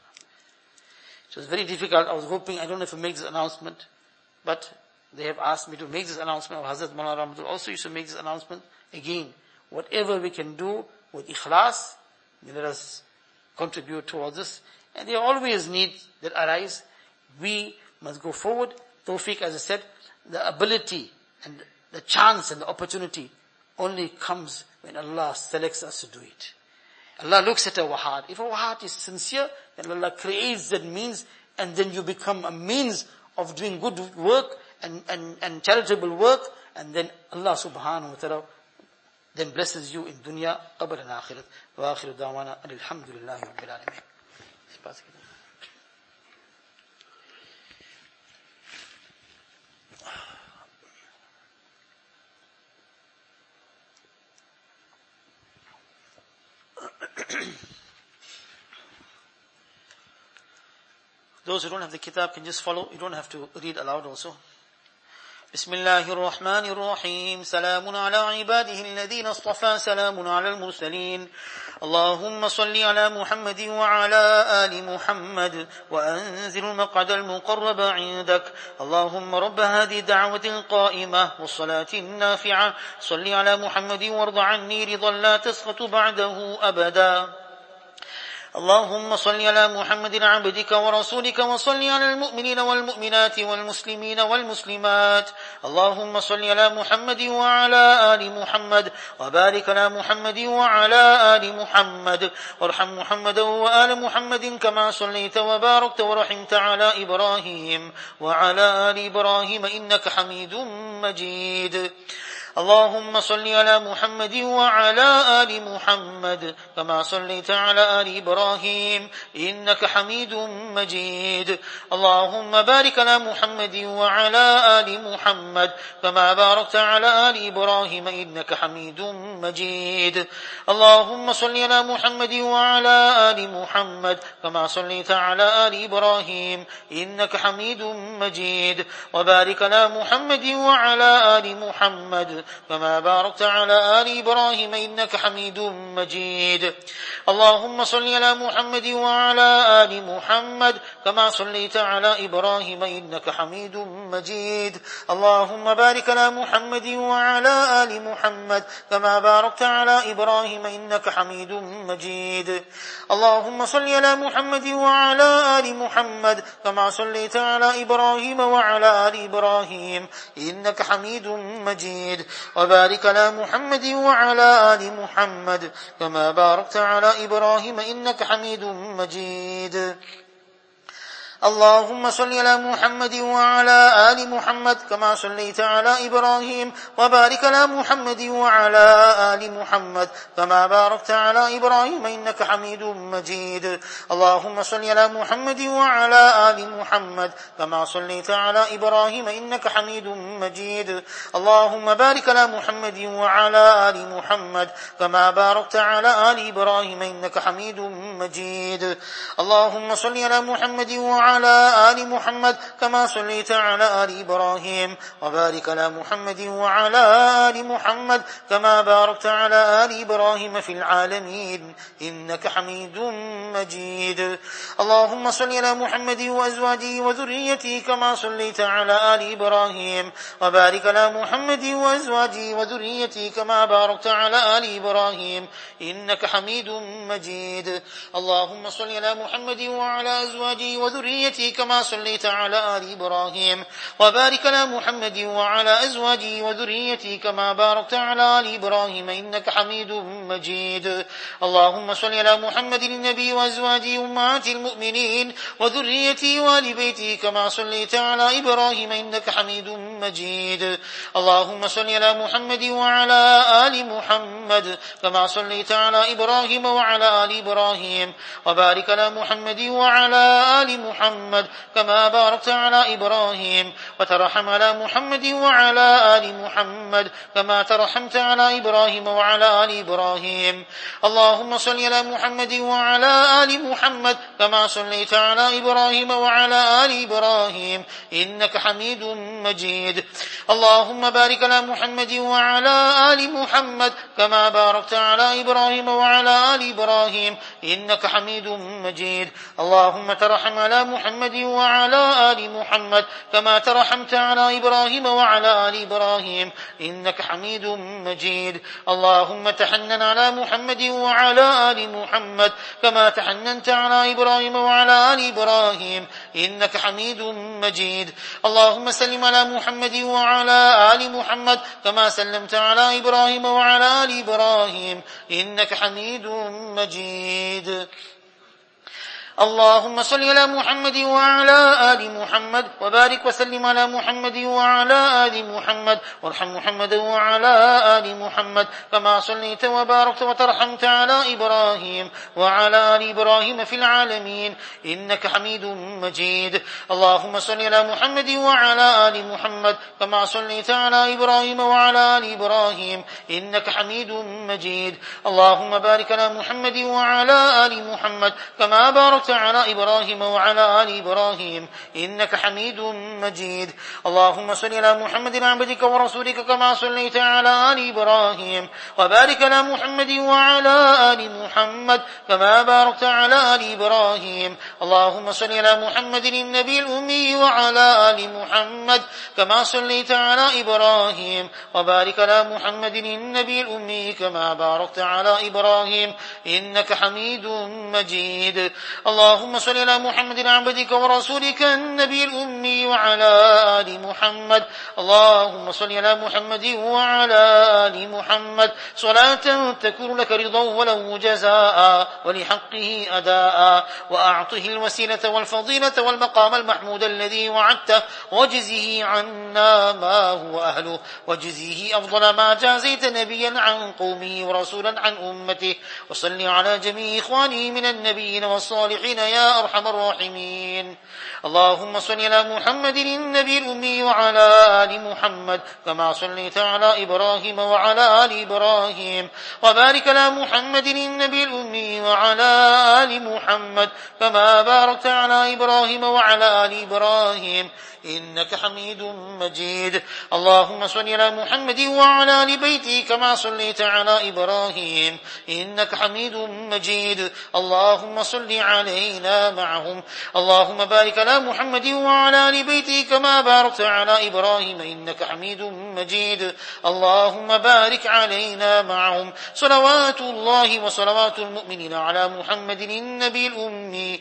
So it's very difficult. I was hoping, I don't know if I make this announcement, but they have asked me to make this announcement, or Hazrat Maulana Rahmatul also used to make this announcement. Again, whatever we can do with ikhlas, let us contribute towards this. And there are always needs that arise. We must go forward. Tawfiq, as I said, the ability and the chance and the opportunity only comes when Allah selects us to do it. Allah looks at our heart. If our heart is sincere, then Allah creates that means, and then you become a means of doing good work and charitable work, and then Allah subhanahu wa ta'ala then blesses you in dunya, qabr and akhirat. Wa akhiru da'wana alhamdulillahi rabbil alameen. Those who don't have the kitab can just follow. You don't have to read aloud also. بسم الله الرحمن الرحيم سلام على عباده الذين اصطفى سلام على المرسلين اللهم صل على محمد وعلى آل محمد وأنزل المقعد المقرب عندك اللهم رب هذه الدعوة القائمة والصلاة النافعة صل على محمد وارض عني رضا لا تسخط بعده أبدا اللهم صل على محمد عبدك ورسولك وصل على المؤمنين والمؤمنات والمسلمين والمسلمات اللهم صل على محمد وعلى آل محمد وبارك على محمد وعلى آل محمد وارحم محمد وآل محمد كما صليت وباركت ورحمت على إبراهيم وعلى آل إبراهيم إنك حميد مجيد اللهم صل على محمد وعلى آل محمد كما صليت على آل إبراهيم إنك حميد مجيد اللهم بارك على محمد وعلى آل محمد كما باركت على آل إبراهيم إنك حميد مجيد اللهم صل على محمد وعلى آل محمد كما صليت على آل إبراهيم إنك حميد مجيد وبارك على محمد وعلى آل محمد كما باركت على آل إبراهيم إنك حميد مجيد اللهم صل على محمد وعلى آل محمد كما صليت على إبراهيم إنك حميد مجيد اللهم بارك على محمد وعلى آل محمد كما باركت على إبراهيم إنك حميد مجيد اللهم صل على محمد وعلى آل محمد كما صليت على إبراهيم وعلى آل إبراهيم إنك حميد مجيد وبارك على محمد وعلى آل محمد كما باركت على إبراهيم إنك حميد مجيد اللهم صل على محمد وعلى آل محمد كما صليت على إبراهيم وبارك على محمد وعلى آل محمد كما باركت على إبراهيم إنك حميد مجيد. اللهم صل على محمد وعلى آل محمد كما صليت على إبراهيم إنك حميد مجيد. اللهم بارك على محمد وعلى آل محمد كما باركت على آل إبراهيم إنك حميد مجيد. اللهم صل على محمد وعلى آل محمد كما صليت على آل إبراهيم وبارك على محمد وعلى آل محمد كما باركت على آل إبراهيم في العالمين إنك حميد مجيد. اللهم صل على محمد وأزواجه وذريته كما صليت على آل إبراهيم وبارك على محمد وأزواجه وذريته كما باركت على آل إبراهيم إنك حميد مجيد. اللهم صل على محمد وعلى أزواجه وذريته كما صليت على آل إبراهيم وبارك على محمد وعلى أزواجه وذريته كما باركت على آل إبراهيم إنك حميد مجيد. اللهم صل على محمد النبي وأزواجه أمهات المؤمنين وذريته وآل بيته كما صليت على إبراهيم إنك حميد مجيد. اللهم صل على محمد وعلى آل محمد كما صليت على إبراهيم وعلى آل إبراهيم وبارك على محمد وعلى آل محمد كما باركت على إبراهيم وترحم على محمد وعلى آل محمد كما ترحمت على إبراهيم وعلى آل إبراهيم. اللهم صل على محمد وعلى آل محمد كما صليت على إبراهيم وعلى آل إبراهيم إنك حميد مجيد. اللهم بارك على محمد وعلى آل محمد كما باركت على إبراهيم وعلى آل إبراهيم إنك حميد مجيد. اللهم ترحم على محمد وعلى آل محمد كما ترحمت على إبراهيم وعلى آل إبراهيم إنك حميد مجيد. اللهم تحنن على محمد وعلى آل محمد كما تحننت على إبراهيم وعلى آل إبراهيم إنك حميد مجيد. اللهم سلم على محمد وعلى آل محمد كما سلمت على إبراهيم وعلى آل إبراهيم إنك حميد مجيد. اللهم صل على محمد وعلى آل محمد وبارك وسلم على محمد وعلى آل محمد وارحم محمد وعلى آل محمد كما صليت وباركت وترحمت على إبراهيم وعلى آل إبراهيم في العالمين إنك حميد مجيد. اللهم صل على محمد وعلى آل محمد كما صليت على إبراهيم وعلى آل إبراهيم إنك حميد مجيد. اللهم بارك على محمد وعلى آل محمد كما باركت على إبراهيم وعلى آل إبراهيم إنك حميد مجيد. اللهم صل على محمد عبدك ورسولك كما صليت على آل إبراهيم وبارك على محمد وعلى آل محمد كما باركت على آل إبراهيم. اللهم صل على محمد النبي الأمي وعلى آل محمد كما صليت على إبراهيم وبارك على محمد النبي الأمي كما باركت على إبراهيم إنك حميد مجيد. اللهم صل على محمد عبدك ورسولك النبي الأمي وعلى آل محمد. اللهم صل على محمد وعلى آل محمد صلاة تكون لك رضا وله جزاء ولحقه أداء وأعطه الوسيلة والفضيلة والمقام المحمود الذي وعدته وجزه عنا ما هو أهله وجزه أفضل ما جازيت نبيا عن قومه ورسولا عن أمته. وصل على جميع إخوانه من النبيين والصالحين يا أرحم الراحمين. اللهم صل على محمد النبي الأمي وعلى آل محمد كما صليت على إبراهيم وعلى آل إبراهيم وبارك على محمد النبي الأمي وعلى آل محمد كما باركت على إبراهيم وعلى آل إبراهيم إنك حميد مجيد. اللهم صل على محمد وعلى آل بيته كما صليت على إبراهيم إنك حميد مجيد. اللهم صل علينا معهم. اللهم بارك على محمد وعلى آل بيته كما باركت على إبراهيم إنك حميد مجيد. اللهم بارك علينا معهم. صلوات الله وصلوات المؤمنين على محمد النبي الأمي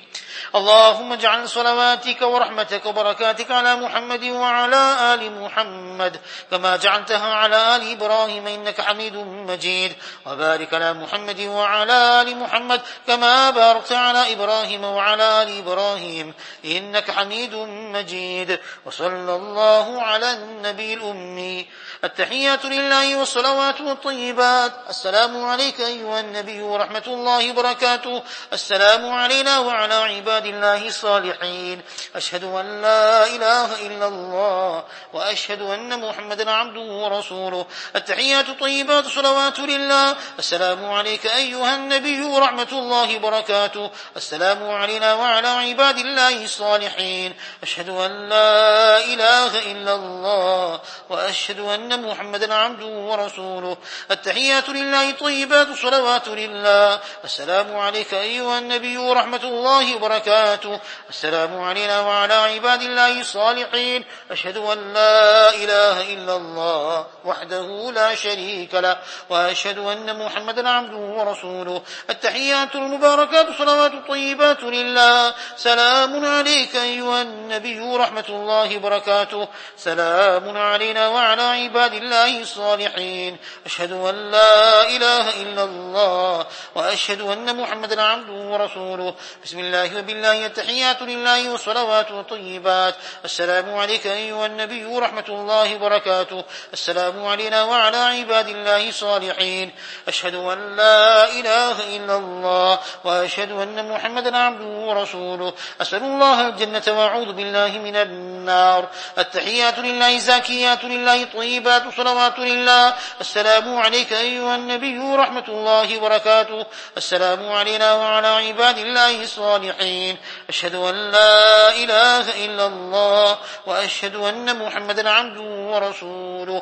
اللهم اجعل صلواتك ورحمتك وبركاتك على محمد وعلى آل محمد كما جعلتها على آل إبراهيم إنك حميد مجيد، وبارك على محمد وعلى آل محمد كما باركت على إبراهيم وعلى آل إبراهيم إنك حميد مجيد. وصلى الله على النبي الأمي. التحيات لله والصلوات والطيبات. السلام عليك أيها النبي ورحمة الله وبركاته. السلام علينا وعلى عباد الله الصالحين. أشهد أن لا إله إلا الله وأشهد أن محمدا عبده ورسوله. التحيات الطيبات الصلوات لله. السلام عليك أيها النبي ورحمة الله وبركاته. السلام علينا وعلى عباد الله الصالحين. أشهد أن لا إله إلا الله وأشهد أن محمدا عبده ورسوله. التحيات لله طيبات الصلوات لله. السلام عليك أيها النبي ورحمة الله وبركاته. السلام علينا وعلى عباد الله الصالحين. أشهد أن لا إله إلا الله وحده لا شريك له وأشهد أن محمدا عبده ورسوله. التحيات المباركات الصلوات الطيبات لله. سلام عليك أيها النبي ورحمة الله وبركاته. سلام علينا وعلى عباد الله الصالحين. أشهد أن لا إله إلا الله وأشهد أن محمدا عبده ورسوله. بسم الله وبالله. التحيات لله والصلوات والطيبات. السلام عليك أيها النبي ورحمة الله وبركاته. السلام علينا وعلى عباد الله الصالحين. أشهد أن لا إله إلا الله وأشهد أن محمدا عبده ورسوله. أسأل الله الجنة وأعوذ بالله من النار. التحيات لله زاكيات لله طيبات صلوات لله. السلام عليك أيها النبي ورحمة الله وبركاته. السلام علينا وعلى عباد الله الصالحين. أشهد أن لا إله إلا الله وأشهد أن محمدا عبده ورسوله.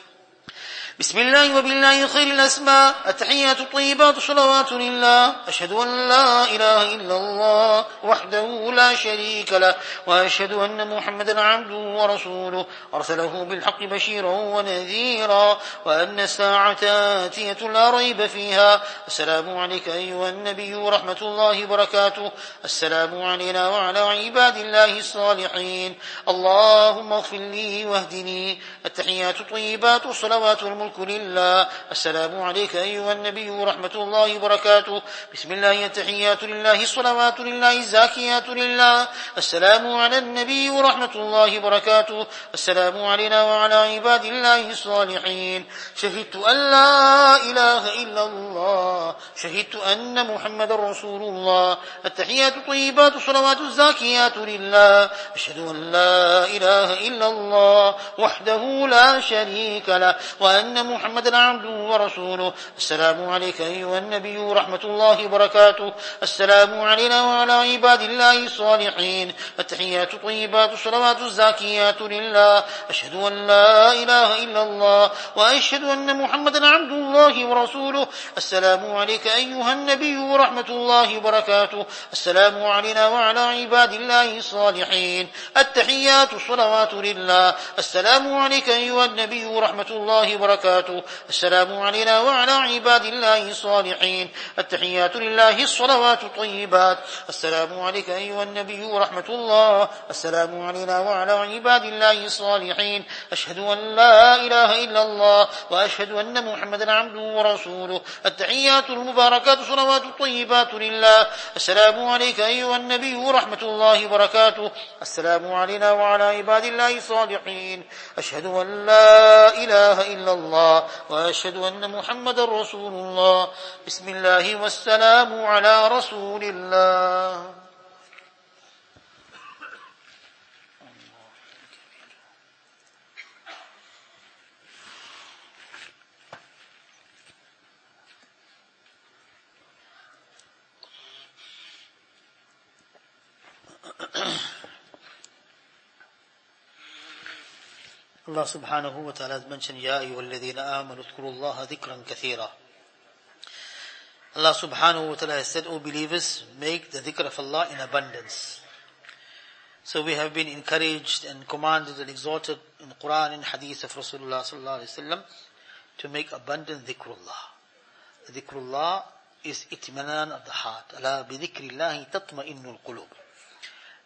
بسم الله وبالله خير الأسماء. التحيات الطيبات الصلوات لله. أشهد أن لا إله إلا الله وحده لا شريك له وأشهد أن محمدا عبده ورسوله. أرسله بالحق بشيرا ونذيرا وأن الساعة آتية لا ريب فيها. السلام عليك أيها النبي ورحمة الله وبركاته. السلام علينا وعلى عباد الله الصالحين. اللهم اغفر لي واهدني. التحيات الطيبات الصلوات والملك لله. السلام عليك أيها النبي ورحمة الله وبركاته. بسم الله. التحيات لله الصلوات لله الزاكيات لله. السلام على النبي ورحمة الله وبركاته. السلام علينا وعلى عباد الله الصالحين. شهدت أن لا إله إلا الله. شهدت أن محمد رسول الله. التحيات الطيبات الصلوات الزاكيات لله. أشهد أن لا إله إلا الله وحده لا شريك له وأن محمدا عبده ورسوله. السلام عليك أيها النبي ورحمة الله وبركاته. السلام علينا وعلى عباد الله الصالحين. التحيات الطيبات الصلوات الزاكيات لله. أشهد أن لا إله إلا الله وأشهد أن محمدا عبد الله ورسوله. السلام عليك أيها النبي ورحمة الله وبركاته. السلام علينا وعلى عباد الله الصالحين. التحيات الصلوات لله. السلام عليك أيها النبي ورحمة الله وبركاته. السلام علينا وعلى عباد الله الصالحين. التحيات لله الصلوات الطيبات. السلام عليك أيها النبي ورحمة الله. السلام علينا وعلى عباد الله الصالحين. أشهد أن لا إله إلا الله وأشهد أن محمدا عبده ورسوله. التحيات المباركات الصلوات الطيبات لله. السلام عليك أيها النبي ورحمة الله وبركاته. السلام علينا وعلى عباد الله الصالحين. أشهد أن لا إله إلا الله وأشهد أن محمدا رسول الله. بسم الله والسلام على رسول الله. Allah subhanahu wa ta'ala has mentioned, Ya ayyuhalladhina amanu dhkurullaha dhikran kathira. Allah subhanahu wa ta'ala has said, O believers, make the dhikr of Allah in abundance. So we have been encouraged and commanded and exhorted in the Quran and Hadith of Rasulullah sallallahu alaihi wasallam to make abundant dhikrullah. The dhikrullah is itminan of the heart. Ala bi dhikrillahi tatma'innul qulub.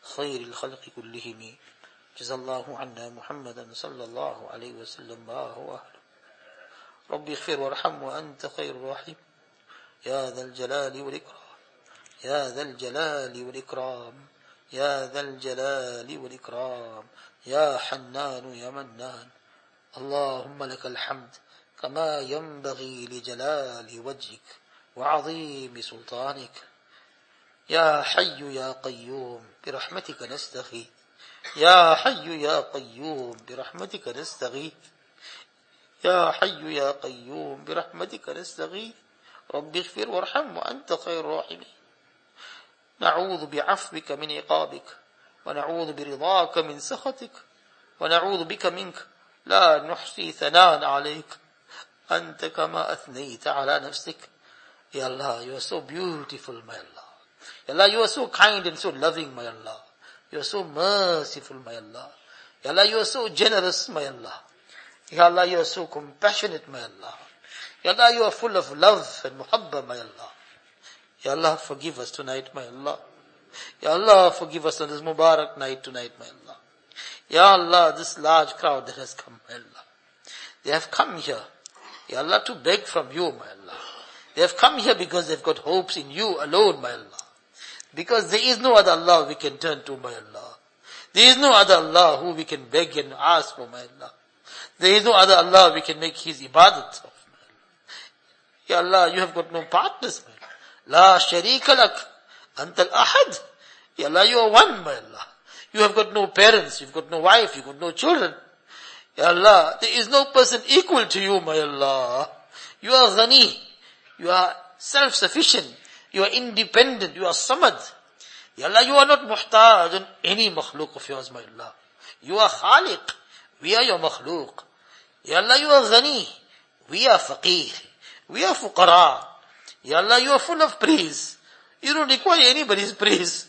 خير الخلق كلهم جزا الله عنا محمدا صلى الله عليه وسلم ما هو أهله رب اغفر وارحم وأنت خير الراحمين يا ذا الجلال والإكرام يا ذا الجلال والإكرام يا ذا الجلال والإكرام يا حنان يا منان اللهم لك الحمد كما ينبغي لجلال وجهك وعظيم سلطانك يا حي يا قيوم برحمتك نستغيث يا حي يا قيوم برحمتك نستغيث يا حي يا قيوم برحمتك نستغيث رب اغفر وارحم وأنت خير الراحمين نعوذ بعفوك من عقابك ونعوذ برضاك من سخطك ونعوذ بك منك لا نحصي ثناء عليك أنت كما أثنيت على نفسك Ya Allah, you are so beautiful, my Allah. Ya Allah, you are so kind and so loving, my Allah. You are so merciful, my Allah. Ya Allah, you are so generous, my Allah. Ya Allah, you are so compassionate, my Allah. Ya Allah, you are full of love and muhabba, my Allah. Ya Allah, forgive us tonight, my Allah. Ya Allah, forgive us on this Mubarak night tonight, my Allah. Ya Allah, this large crowd that has come, my Allah. They have come here, Ya Allah, to beg from you, my Allah. They have come here because they've got hopes in you alone, my Allah. Because there is no other Allah we can turn to, my Allah. There is no other Allah who we can beg and ask for, my Allah. There is no other Allah we can make His ibadat of, my Allah. Ya Allah, you have got no partners, my Allah. La sharika lak. Antal ahad. Ya Allah, you are one, my Allah. You have got no parents, you've got no wife, you've got no children. Ya Allah, there is no person equal to you, my Allah. You are ghani. You are self-sufficient. You are independent. You are samad. Ya Allah, you are not muhtaj on any makhluk of yours, my Allah. You are khaliq. We are your makhluk. Ya Allah, you are ghani. We are faqir. We are fuqara. Ya Allah, you are full of praise. You don't require anybody's praise.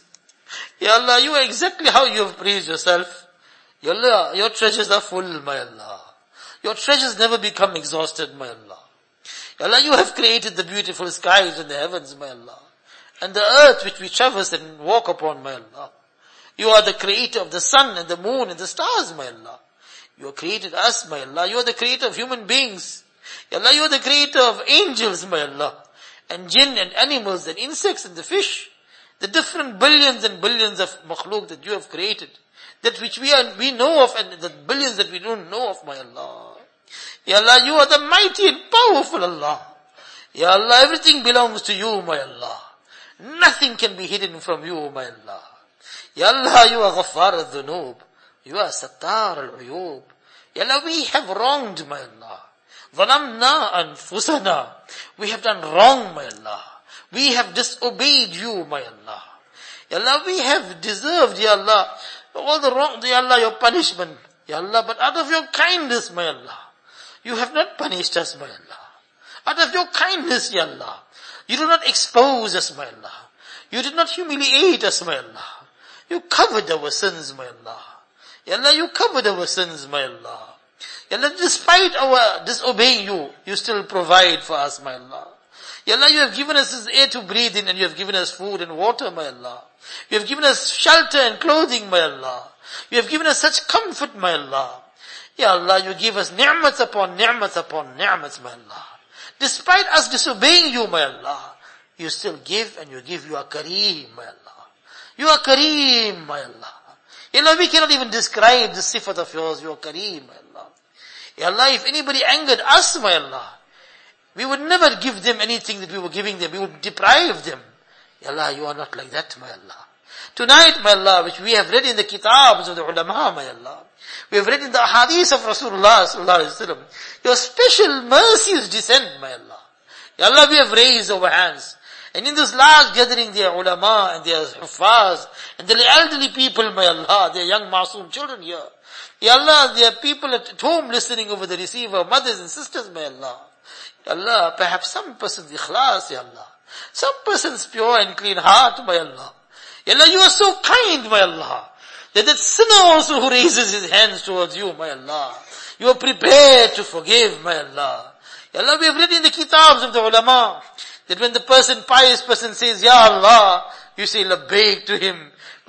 Ya Allah, you are exactly how you have praised yourself. Ya Allah, your treasures are full, my Allah. Your treasures never become exhausted, my Allah. Ya Allah, you have created the beautiful skies and the heavens, my Allah. And the earth which we traverse and walk upon, my Allah. You are the creator of the sun and the moon and the stars, my Allah. You have created us, my Allah. You are the creator of human beings. Ya Allah, you are the creator of angels, my Allah. And jinn and animals and insects and the fish. The different billions and billions of makhluk that you have created. That which we know of and the billions that we don't know of, my Allah. Ya Allah, you are the mighty and powerful Allah. Ya Allah, everything belongs to you, my Allah. Nothing can be hidden from you, my Allah. Ya Allah, you are Ghaffar al-Dhunub. You are Sattar al-Uyub. Ya Allah, we have wronged, my Allah. Zalamna anfusana. We have done wrong, my Allah. We have disobeyed you, my Allah. Ya Allah, we have deserved, Ya Allah, all the wrong, Ya Allah, your punishment. Ya Allah, but out of your kindness, my Allah, you have not punished us, my Allah. Out of your kindness, Ya Allah, you do not expose us, my Allah. You did not humiliate us, my Allah. You covered our sins, my Allah. Ya Allah, you covered our sins, my Allah. Ya Allah, despite our disobeying you, you still provide for us, my Allah. Ya Allah, you have given us this air to breathe in and you have given us food and water, my Allah. You have given us shelter and clothing, my Allah. You have given us such comfort, my Allah. Ya Allah, you give us ni'mats upon ni'mats upon ni'mats, my Allah. Despite us disobeying you, my Allah, you still give and you give. You are Kareem, my Allah. You are Kareem, my Allah. Ya Allah, we cannot even describe the sifat of yours. You are Kareem, my Allah. Ya Allah, if anybody angered us, my Allah, we would never give them anything that we were giving them. We would deprive them. Ya Allah, you are not like that, my Allah. Tonight, my Allah, which we have read in the kitabs of the ulama, my Allah, we have read in the hadith of Rasulullah sallallahu alaihi wasallam, your special mercies descend, my Allah. Ya Allah, we have raised our hands. And in this large gathering, there are ulama and there are huffaz and there are elderly people, my Allah, there are young masoom children here. Ya Allah, there are people at home listening over the receiver, mothers and sisters, my Allah. Ya Allah, perhaps some person's ikhlas, Ya Allah. Some person's pure and clean heart, my Allah. Ya Allah, you are so kind, my Allah, that sinner also who raises his hands towards you, my Allah, you are prepared to forgive, my Allah. Ya Allah, we have read in the kitabs of the ulama, that when the pious person says, Ya Allah, you say labbaik to him.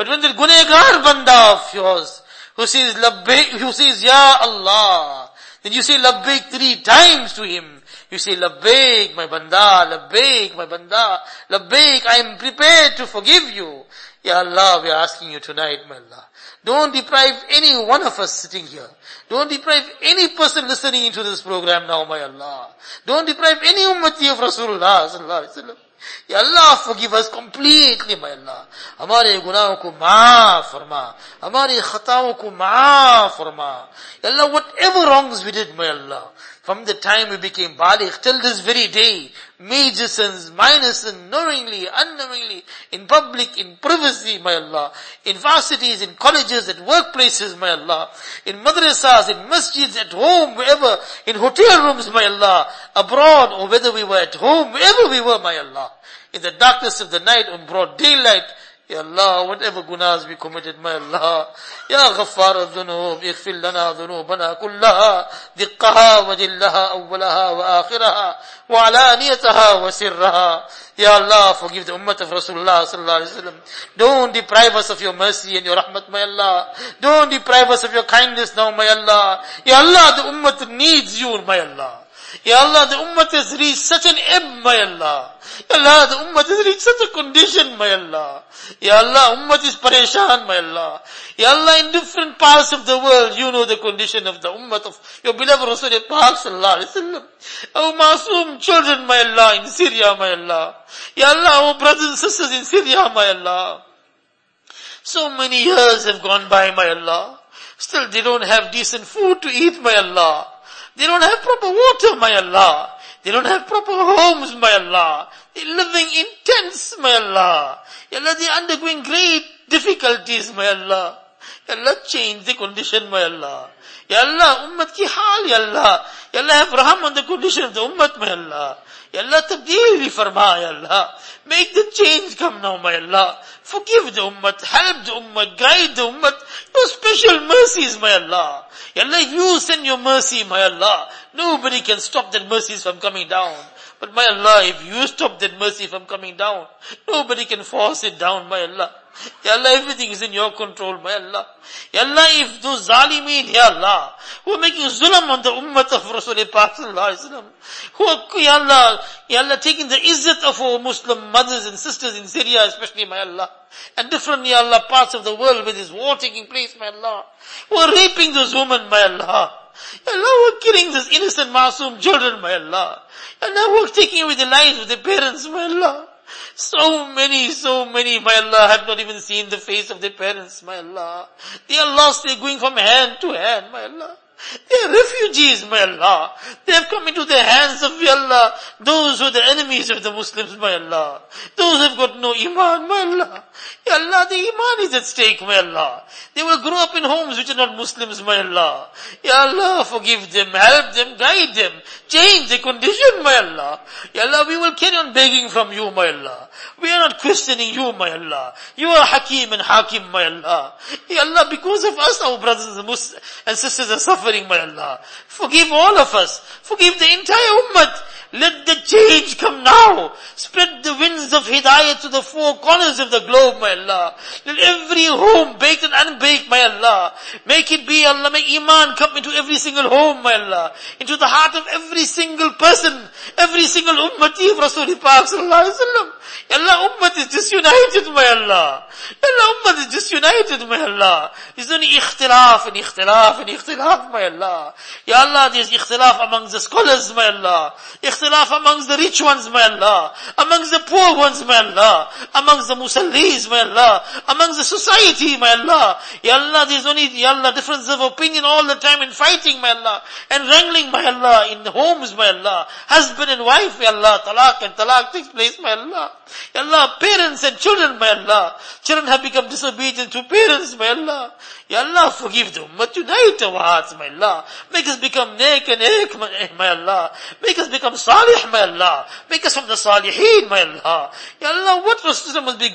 But when the gunegar banda of yours, who says labbaik, who says Ya Allah, then you say labbaik 3 times to him. You say labbaik my banda, labbaik my banda, labbaik I am prepared to forgive you. Ya Allah, we are asking you tonight, my Allah. Don't deprive any one of us sitting here. Don't deprive any person listening into this program now, my Allah. Don't deprive any ummati of Rasulullah sallallahu alaihi wasallam. Ya Allah, forgive us completely, my Allah. हमारे गुनाहों को माफ फरमा, हमारी खताओं को माफ फरमा. Ya Allah, whatever wrongs we did, my Allah, from the time we became baligh till this very day, major sins, minor sins, knowingly, unknowingly, in public, in privacy, my Allah, in varsities, in colleges, at workplaces, my Allah, in madrasas, in masjids, at home, wherever, in hotel rooms, my Allah, abroad, or whether we were at home, wherever we were, my Allah, in the darkness of the night, on broad daylight, Ya Allah, whatever gunas we committed, my Allah, Ya Ghaffar al-dhunub, ighfir lana dhunubana kullaha, diqqaha wa jillaha, awwalaha wa akhiraha, wa alaniyataha wa sirraha. Ya Allah, forgive the ummah of Rasulullah sallallahu alaihi wasallam. Don't deprive us of your mercy and your rahmat, my Allah. Don't deprive us of your kindness now, my Allah. Ya Allah, the ummah needs you, my Allah. Ya Allah, the ummah has reached such an ebb, my Allah. Ya Allah, the ummah has reached such a condition, my Allah. Ya Allah, ummah is pareshan, my Allah. Ya Allah, in different parts of the world, you know the condition of the ummah of your beloved Rasulullah Pak sallallahu alaihi wasallam. Our masoom children, my Allah, in Syria, my Allah. Ya Allah, our brothers and sisters in Syria, my Allah. So many years have gone by, my Allah. Still they don't have decent food to eat, my Allah. They don't have proper water, my Allah. They don't have proper homes, my Allah. They're living in tents, my Allah. Ya Allah, they're undergoing great difficulties, my Allah. Ya Allah, change the condition, my Allah. Ya Allah, ummat ki hal, Ya Allah. Ya Allah, have raham on the condition of the ummat, my Allah. Ya Allah, tabdeel farma, Ya Allah. Make the change come now, my Allah. Forgive the ummat, help the ummat, guide the ummat. Your special mercies, my Allah. Ya Allah, you send your mercy, my Allah. Nobody can stop that mercies from coming down. But my Allah, if you stop that mercy from coming down, nobody can force it down, my Allah. Ya Allah, everything is in your control, my Allah. Ya Allah, if those zalimeen, Ya Allah, who are making zulm on the ummah of Rasulullah Pak sallallahu alaihi wasallam, who are, Ya Allah, taking the izzat of our Muslim mothers and sisters in Syria, especially, my Allah, and different, Ya Allah, parts of the world where there's war taking place, my Allah, who are raping those women, my Allah. Ya Allah, who are killing these innocent masoom children, my Allah. Ya Allah, who are taking away the lives of their parents, my Allah. So many, my Allah, have not even seen the face of their parents, my Allah. They are lost, they are going from hand to hand, my Allah. They are refugees, my Allah. They have come into the hands of, Ya Allah, those who are the enemies of the Muslims, my Allah. Those who have got no iman, my Allah. Ya Allah, the iman is at stake, my Allah. They will grow up in homes which are not Muslims, my Allah. Ya Allah, forgive them, help them, guide them, change the condition, my Allah. Ya Allah, we will carry on begging from you, my Allah. We are not questioning you, my Allah. You are Hakim and Hakim, my Allah. Ya Allah, because of us, our brothers and sisters are suffering, my Allah. Forgive all of us. Forgive the entire ummah. Let the change come now. Spread the winds of hidayah to the 4 corners of the globe, my Allah. Let every home, baked and unbaked, my Allah. Make it be, Allah, make iman come into every single home, my Allah. Into the heart of every single person, every single ummati of Rasulullah Pak sallallahu alaihi wasallam. Ya Allah, ummah is disunited, my Allah. Ya Allah, ummah is disunited, my Allah. There's only ikhtilaf and ikhtilaf and ikhtilaf, my Allah. Ya Allah, there's ikhtilaf amongst the scholars, my Allah. Ikhtilaf amongst the rich ones, my Allah. Amongst the poor ones, my Allah. Amongst the musallis, my Allah. Amongst the society, my Allah. Ya Allah, there's only, Ya Allah, difference of opinion all the time in fighting, my Allah. And wrangling, my Allah, in homes, my Allah. Husband and wife, my Allah. Talaq takes place, my Allah. Ya Allah, parents and children, my Allah. Children have become disobedient to parents, my Allah. Ya Allah, forgive them, but unite our hearts, my Allah. Make us become neck and neck, my Allah. Make us become salih, my Allah. Make us from the salihin, my Allah. Ya Allah, what Rasulullah must be going through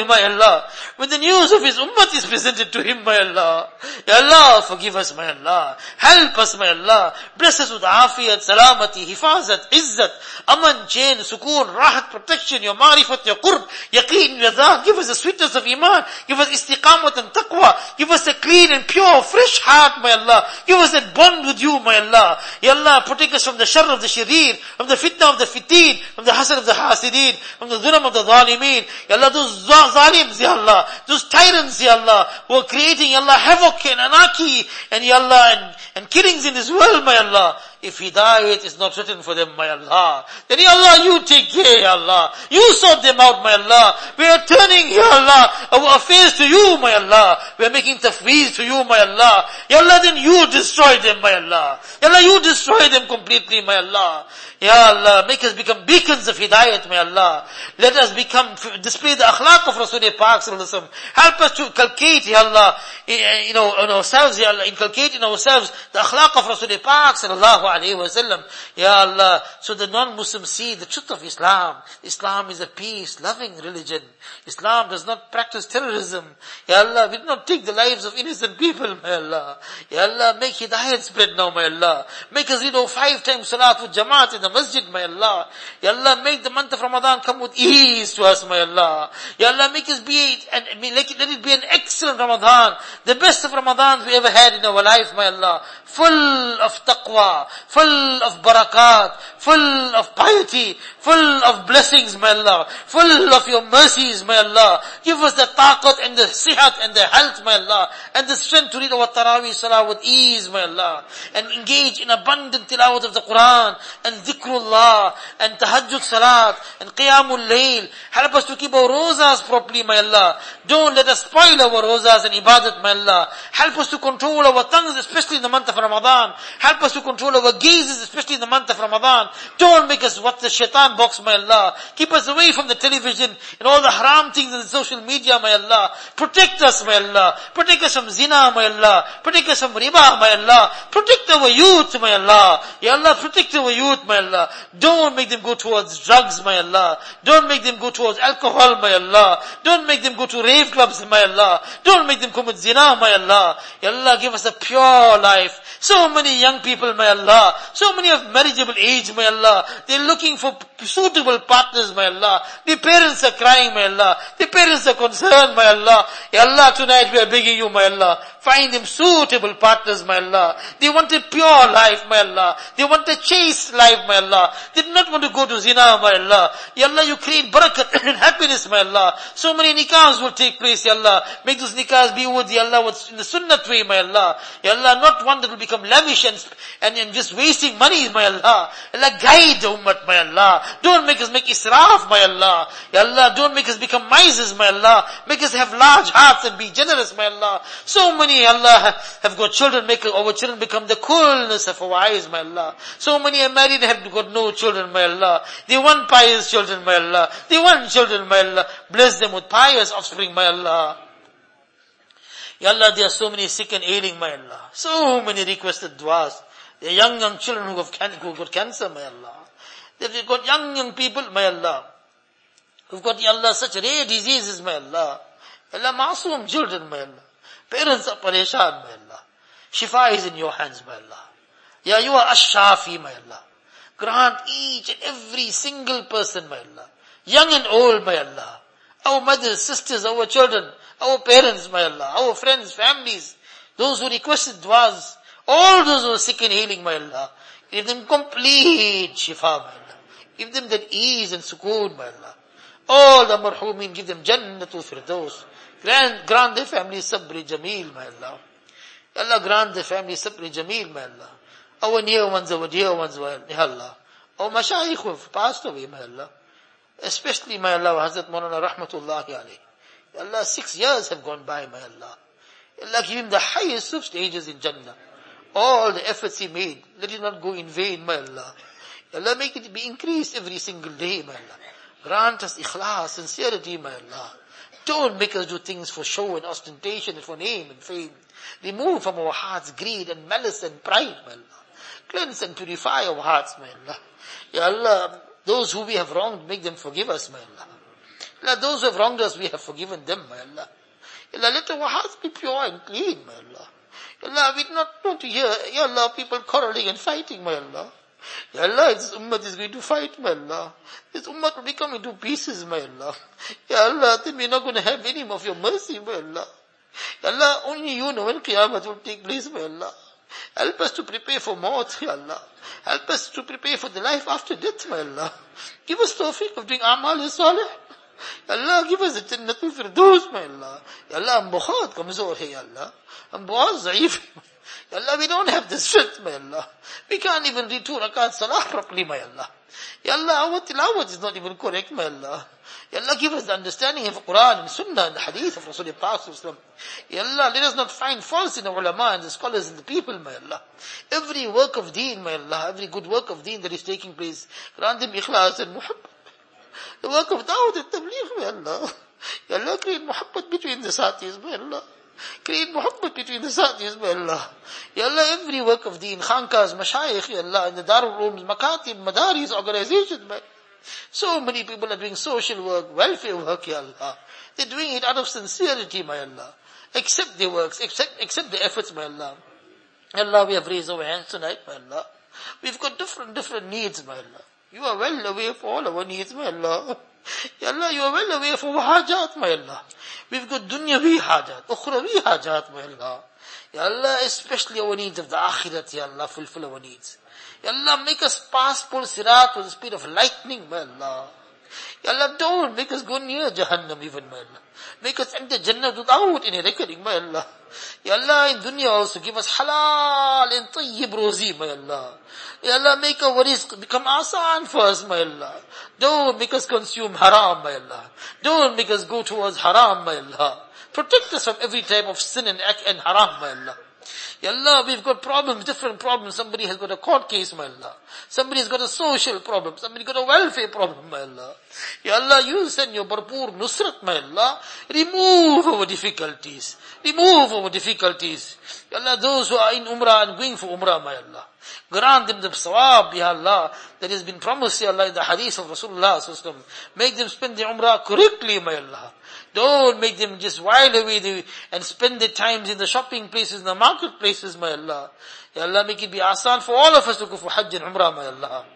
Ismail, my Allah, when the news of his ummah is presented to him, my Allah, Ya Allah, forgive us, my Allah. Help us, my Allah. Bless us with afiyat, salamati, hifazat, izzat, aman, chain, sukoon, rahat, protection, your marifat, your qurb, yaqeen, yada. Give us the sweetness of iman. Give us istiqamat and taqwa. Give us a clean and pure, fresh heart, my Allah. Give us that bond with you, my Allah. Ya Allah, protect us from the shar of the sharir, from the fitna of the fitin, from the hasad of the hasidin, from the zulm of the zalimeen. Ya Allah, those zalims, Ya Allah, those tyrants, Ya Allah, who are creating, Ya Allah, havoc and anarchy, and Ya Allah, and killings in this world, my Allah. If hidayat is not written for them, my Allah, then Ya Allah, you take care, Ya Allah. You sort them out, my Allah. We are turning, Ya Allah, our affairs to you, my Allah. We are making tafweez to you, my Allah. Ya Allah, then you destroy them, my Allah. Ya Allah, you destroy them completely, my Allah. Ya Allah, make us become beacons of hidayat, my Allah. Let us display the akhlaq of Rasulullah Pak sallallahu alaihi wasallam. Help us to inculcate, Ya Allah, in ourselves, Ya Allah, inculcate in ourselves the akhlaq of Rasulullah Pak sallallahu alaihi wasallam. Ya Allah, so the non-Muslims see the truth of Islam. Islam is a peace-loving religion. Islam does not practice terrorism. Ya Allah, we do not take the lives of innocent people, my Allah. Ya Allah, make hidayat spread now, my Allah. Make us read 5 times salat with jamaat in the masjid, my Allah. Ya Allah, make the month of Ramadan come with ease to us, my Allah. Ya Allah, make us let it be an excellent Ramadan. The best of Ramadans we ever had in our life, my Allah. Full of taqwa, full of barakat, full of piety, full of blessings, my Allah. Full of your mercies, my Allah. Give us the taqat and the sihat and the health, my Allah. And the strength to read our Taraweeh Salah with ease, my Allah. And engage in abundant tilawat of the Quran, and dhikrullah, and tahajjud salat, and qiyamul layl. Help us to keep our rozas properly, my Allah. Don't let us spoil our rozas and ibadat, my Allah. Help us to control our tongues, especially in the month of Ramadan. Help us to control our gazes, especially in the month of Ramadan. Don't make us watch the shaitan box, my Allah. Keep us away from the television and all the haram things in the social media, my Allah. Protect us, my Allah. Protect us from zina, my Allah. Protect us from riba, my Allah. Protect our youth, my Allah. Ya Allah, protect our youth, my Allah. Don't make them go towards drugs, my Allah. Don't make them go towards alcohol, my Allah. Don't make them go to rave clubs, my Allah. Don't make them commit zina, my Allah. Ya Allah, give us a pure life. So many young people, my Allah. So many of marriageable age, my Allah. They're looking for suitable partners, my Allah. The parents are crying, my Allah. The parents are concerned, my Allah. Ya Allah, tonight we are begging you, my Allah. Find them suitable partners, my Allah. They want a pure life, my Allah. They want a chaste life, my Allah. They do not want to go to zina, my Allah. Ya Allah, you create barakat and happiness, my Allah. So many nikahs will take place, Ya Allah. Make those nikahs be with, Ya Allah, in the sunnat way, my Allah. Ya Allah, not one that will become lavish and just wasting money, my Allah. Ya Allah, guide the ummah, my Allah. Don't make us make israf, my Allah. Ya Allah, don't make us become misers, my Allah. Make us have large hearts and be generous, my Allah. So many, Allah, have got children, make our children become the coolness of our eyes, my Allah. So many are married and have got no children, my Allah. They want pious children, my Allah. They want children, my Allah. Bless them with pious offspring, my Allah. Ya Allah, there are so many sick and ailing, my Allah. So many requested du'as. There are young children who have got cancer, my Allah. They've got young people, my Allah, who've got, Ya Allah, such rare diseases, my Allah. Ya Allah, masoom children, my Allah. Parents are pareshan, my Allah. Shifa is in your hands, my Allah. Ya, you are Ash-Shafi, my Allah. Grant each and every single person, my Allah. Young and old, my Allah. Our mothers, sisters, our children, our parents, my Allah. Our friends, families. Those who requested du'as. All those who are sick and healing, my Allah. Give them complete shifa, my Allah. Give them that ease and sukoon, my Allah. All the marhumeen, give them Jannatul Firdaus. Grant their family sabri jameel, my Allah. Allah, grant their family sabri jameel, my Allah. Our near ones, my Allah. Our mashayikh who have passed away, my Allah. Especially, my Allah, Hazrat Maulana Rahmatullahi alayhi. Allah, 6 years have gone by, my Allah. Allah, give him the highest of stages in Jannah. All the efforts he made, let it not go in vain, my Allah. Allah, make it be increased every single day, my Allah. Grant us ikhlas, sincerity, my Allah. Don't make us do things for show and ostentation and for name and fame. Remove from our hearts greed and malice and pride, my Allah. Cleanse and purify our hearts, my Allah. Ya Allah, those who we have wronged, make them forgive us, my Allah. Allah, those who have wronged us, we have forgiven them, my Allah. Allah, let our hearts be pure and clean, my Allah. Allah, we do not want to hear, Ya Allah, people quarreling and fighting, my Allah. Ya Allah, this ummah is going to fight, my Allah. This ummah will become into pieces, my Allah. Ya Allah, then we're not going to have any of your mercy, my Allah. Ya Allah, only you know when Qiyamah will take place, my Allah. Help us to prepare for maut, Ya Allah. Help us to prepare for the life after death, my Allah. Give us tawfiq of doing a'mal salih. Ya Allah, give us the Jannatul Firdaus, my Allah. Ya Allah, hum bahut kamzor hai, Ya Allah. Hum bahut zaif. Ya Allah, we don't have the strength, my Allah. We can't even read 2 rakat salah properly, my Allah. Ya Allah, our tilawat is not even correct, my Allah. Ya Allah, give us the understanding of Quran and Sunnah and the Hadith of Rasulullah. Ya Allah, let us not find faults in the ulama and the scholars and the people, my Allah. Every work of deen, my Allah, every good work of deen that is taking place, grant them ikhlas and muhabbat. The work of Dawud and Tabligh, my Allah. Ya Allah, create muhabbat between the sathis, my Allah. Create muhabbat between the sathis, my Allah. Ya Allah, every work of deen, khankas, mashayikh, Ya Allah, in the darul rooms, makatib, madaris, organizations, my Allah. So many people are doing social work, welfare work, Ya Allah. They're doing it out of sincerity, my Allah. Accept their works, accept the efforts, my Allah. Ya Allah, we have raised our hands tonight, my Allah. We've got different needs, my Allah. You are well aware of all our needs, my Allah. Ya Allah, you are well aware of our hajat, my Allah. We've got dunyavi hajat, ukhravi hajat, my Allah. Ya Allah, especially our needs of the akhirat, Ya Allah, fulfill our needs. Ya Allah, make us pass full sirat with the speed of lightning, my Allah. Ya Allah, don't make us go near Jahannam even, my Allah. Make us enter Jannah without any reckoning, my Allah. Ya Allah, in dunya also give us halal and tayyib rozi, my Allah. Ya Allah, make our rizq become asan for us, my Allah. Don't make us consume haram, my Allah. Don't make us go towards haram, my Allah. Protect us from every type of sin and haram, my Allah. Ya Allah, we've got problems, different problems. Somebody has got a court case, my Allah. Somebody's got a social problem. Somebody got a welfare problem, my Allah. Ya Allah, you send your Bharpur Nusrat, my Allah. Remove our difficulties. Remove our difficulties. Ya Allah, those who are in Umrah and going for Umrah, my Allah. Grant them the sawab, Ya Allah, that has been promised, Ya Allah, in the hadith of Rasulullah sallallahu alaihi wasallam. Make them spend the Umrah correctly, my Allah. Don't make them just while away and spend their times in the shopping places, in the marketplaces, my Allah. Ya Allah, make it be asan for all of us to go for Hajj and Umrah, my Allah.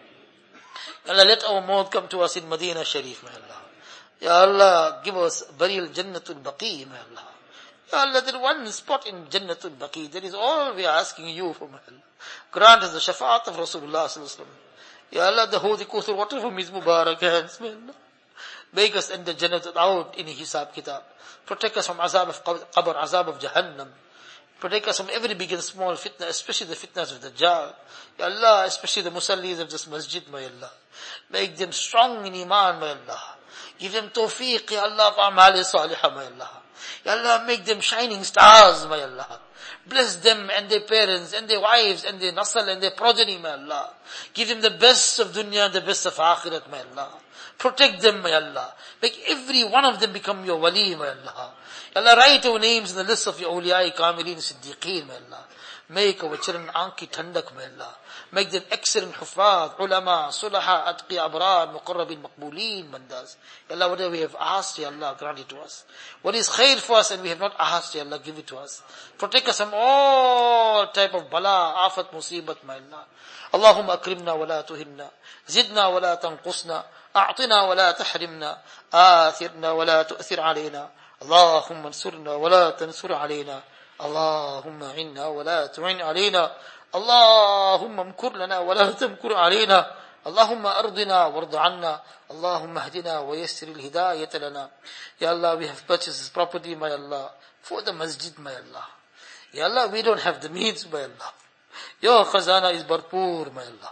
Ya Allah, let our maut come to us in Medina Sharif, my Allah. Ya Allah, give us burial Jannatul Baqi, my Allah. Ya Allah, there is one spot in Jannatul Baqi. That is all we are asking you for, my Allah. Grant us the shafaat of Rasulullah sallallahu alaihi wasallam. Ya Allah, the holy Kauthar water from his Mubarak hands, my Allah. Make us enter Jannah without any hisab kitab. Protect us from azab of qabr, azab of Jahannam. Protect us from every big and small fitna, especially the fitnas of Dajjal. Ya Allah, especially the musallis of this masjid, my Allah. Make them strong in iman, my Allah. Give them tawfiq, Ya Allah, of a'mal salihah, my Allah. Ya Allah, make them shining stars, my Allah. Bless them and their parents and their wives and their nasal and their progeny, my Allah. Give them the best of dunya and the best of akhirat, my Allah. Protect them, my Allah. Make every one of them become your wali, my Allah. Ya Allah, write our names in the list of your awliya, kamilin, siddiqeen, my Allah. Make our children anki tandak, my Allah. Make them excellent hufaz, ulama, sulaha, atqi, abrar, muqarrabin, maqbooleen, mandas. Ya Allah, whatever we have asked, Ya Allah, grant it to us. What is khair for us and we have not asked, Ya Allah, give it to us. Protect us from all type of bala, afat, musibat, my Allah. Allahumma akrimna wa la tuhinna. Zidna wa la tanqusna. أعطنا ولا تحرمنا آثرنا ولا تؤثر علينا اللهم انصرنا ولا تنصر علينا اللهم عنا ولا تعن علينا اللهم امكر لنا ولا تمكر علينا اللهم أرضنا وارض عنا اللهم اهدنا ويسر الهداية لنا. Ya Allah, we have purchased this property, my Allah, for the masjid, my Allah. Ya Allah, we don't have the means, my Allah. Your khazana is bharpur, my Allah.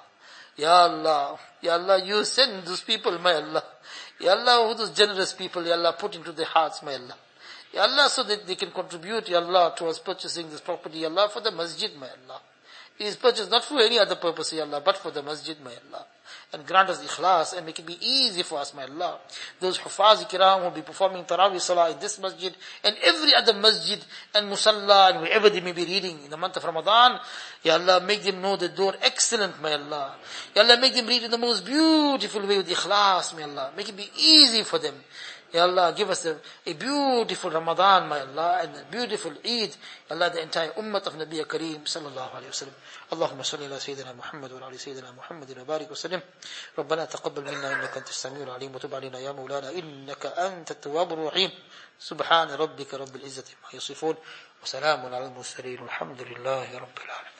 Ya Allah, you send those people, my Allah. Ya Allah, who those generous people, Ya Allah, put into their hearts, my Allah. Ya Allah, so that they can contribute, Ya Allah, towards purchasing this property, Ya Allah, for the masjid, my Allah. It is purchased not for any other purpose, Ya Allah, but for the masjid, my Allah. And grant us ikhlas and make it be easy for us, my Allah. Those hufaz kiram who will be performing Tarawih Salah in this masjid and every other masjid and musalla and wherever they may be reading in the month of Ramadan, Ya Allah, make them know the door excellent, my Allah. Ya Allah, make them read in the most beautiful way with ikhlas, my Allah. Make it be easy for them. Ya Allah, give us a beautiful Ramadan, my Allah, and a beautiful Eid. Ya Allah, the entire ummah of Nabi Kareem sallallahu alayhi wa sallam. Allahumma salli ala Sayyidina Muhammad wa ala Sayyidina Muhammad wa barik wa sallim. ربنا تقبل منا إنك أنت السميع العليم وتب علينا يا مولانا إنك أنت التواب الرحيم. سبحان ربك رب العزة ما يصفون وسلام على المرسلين والحمد لله رب العالمين.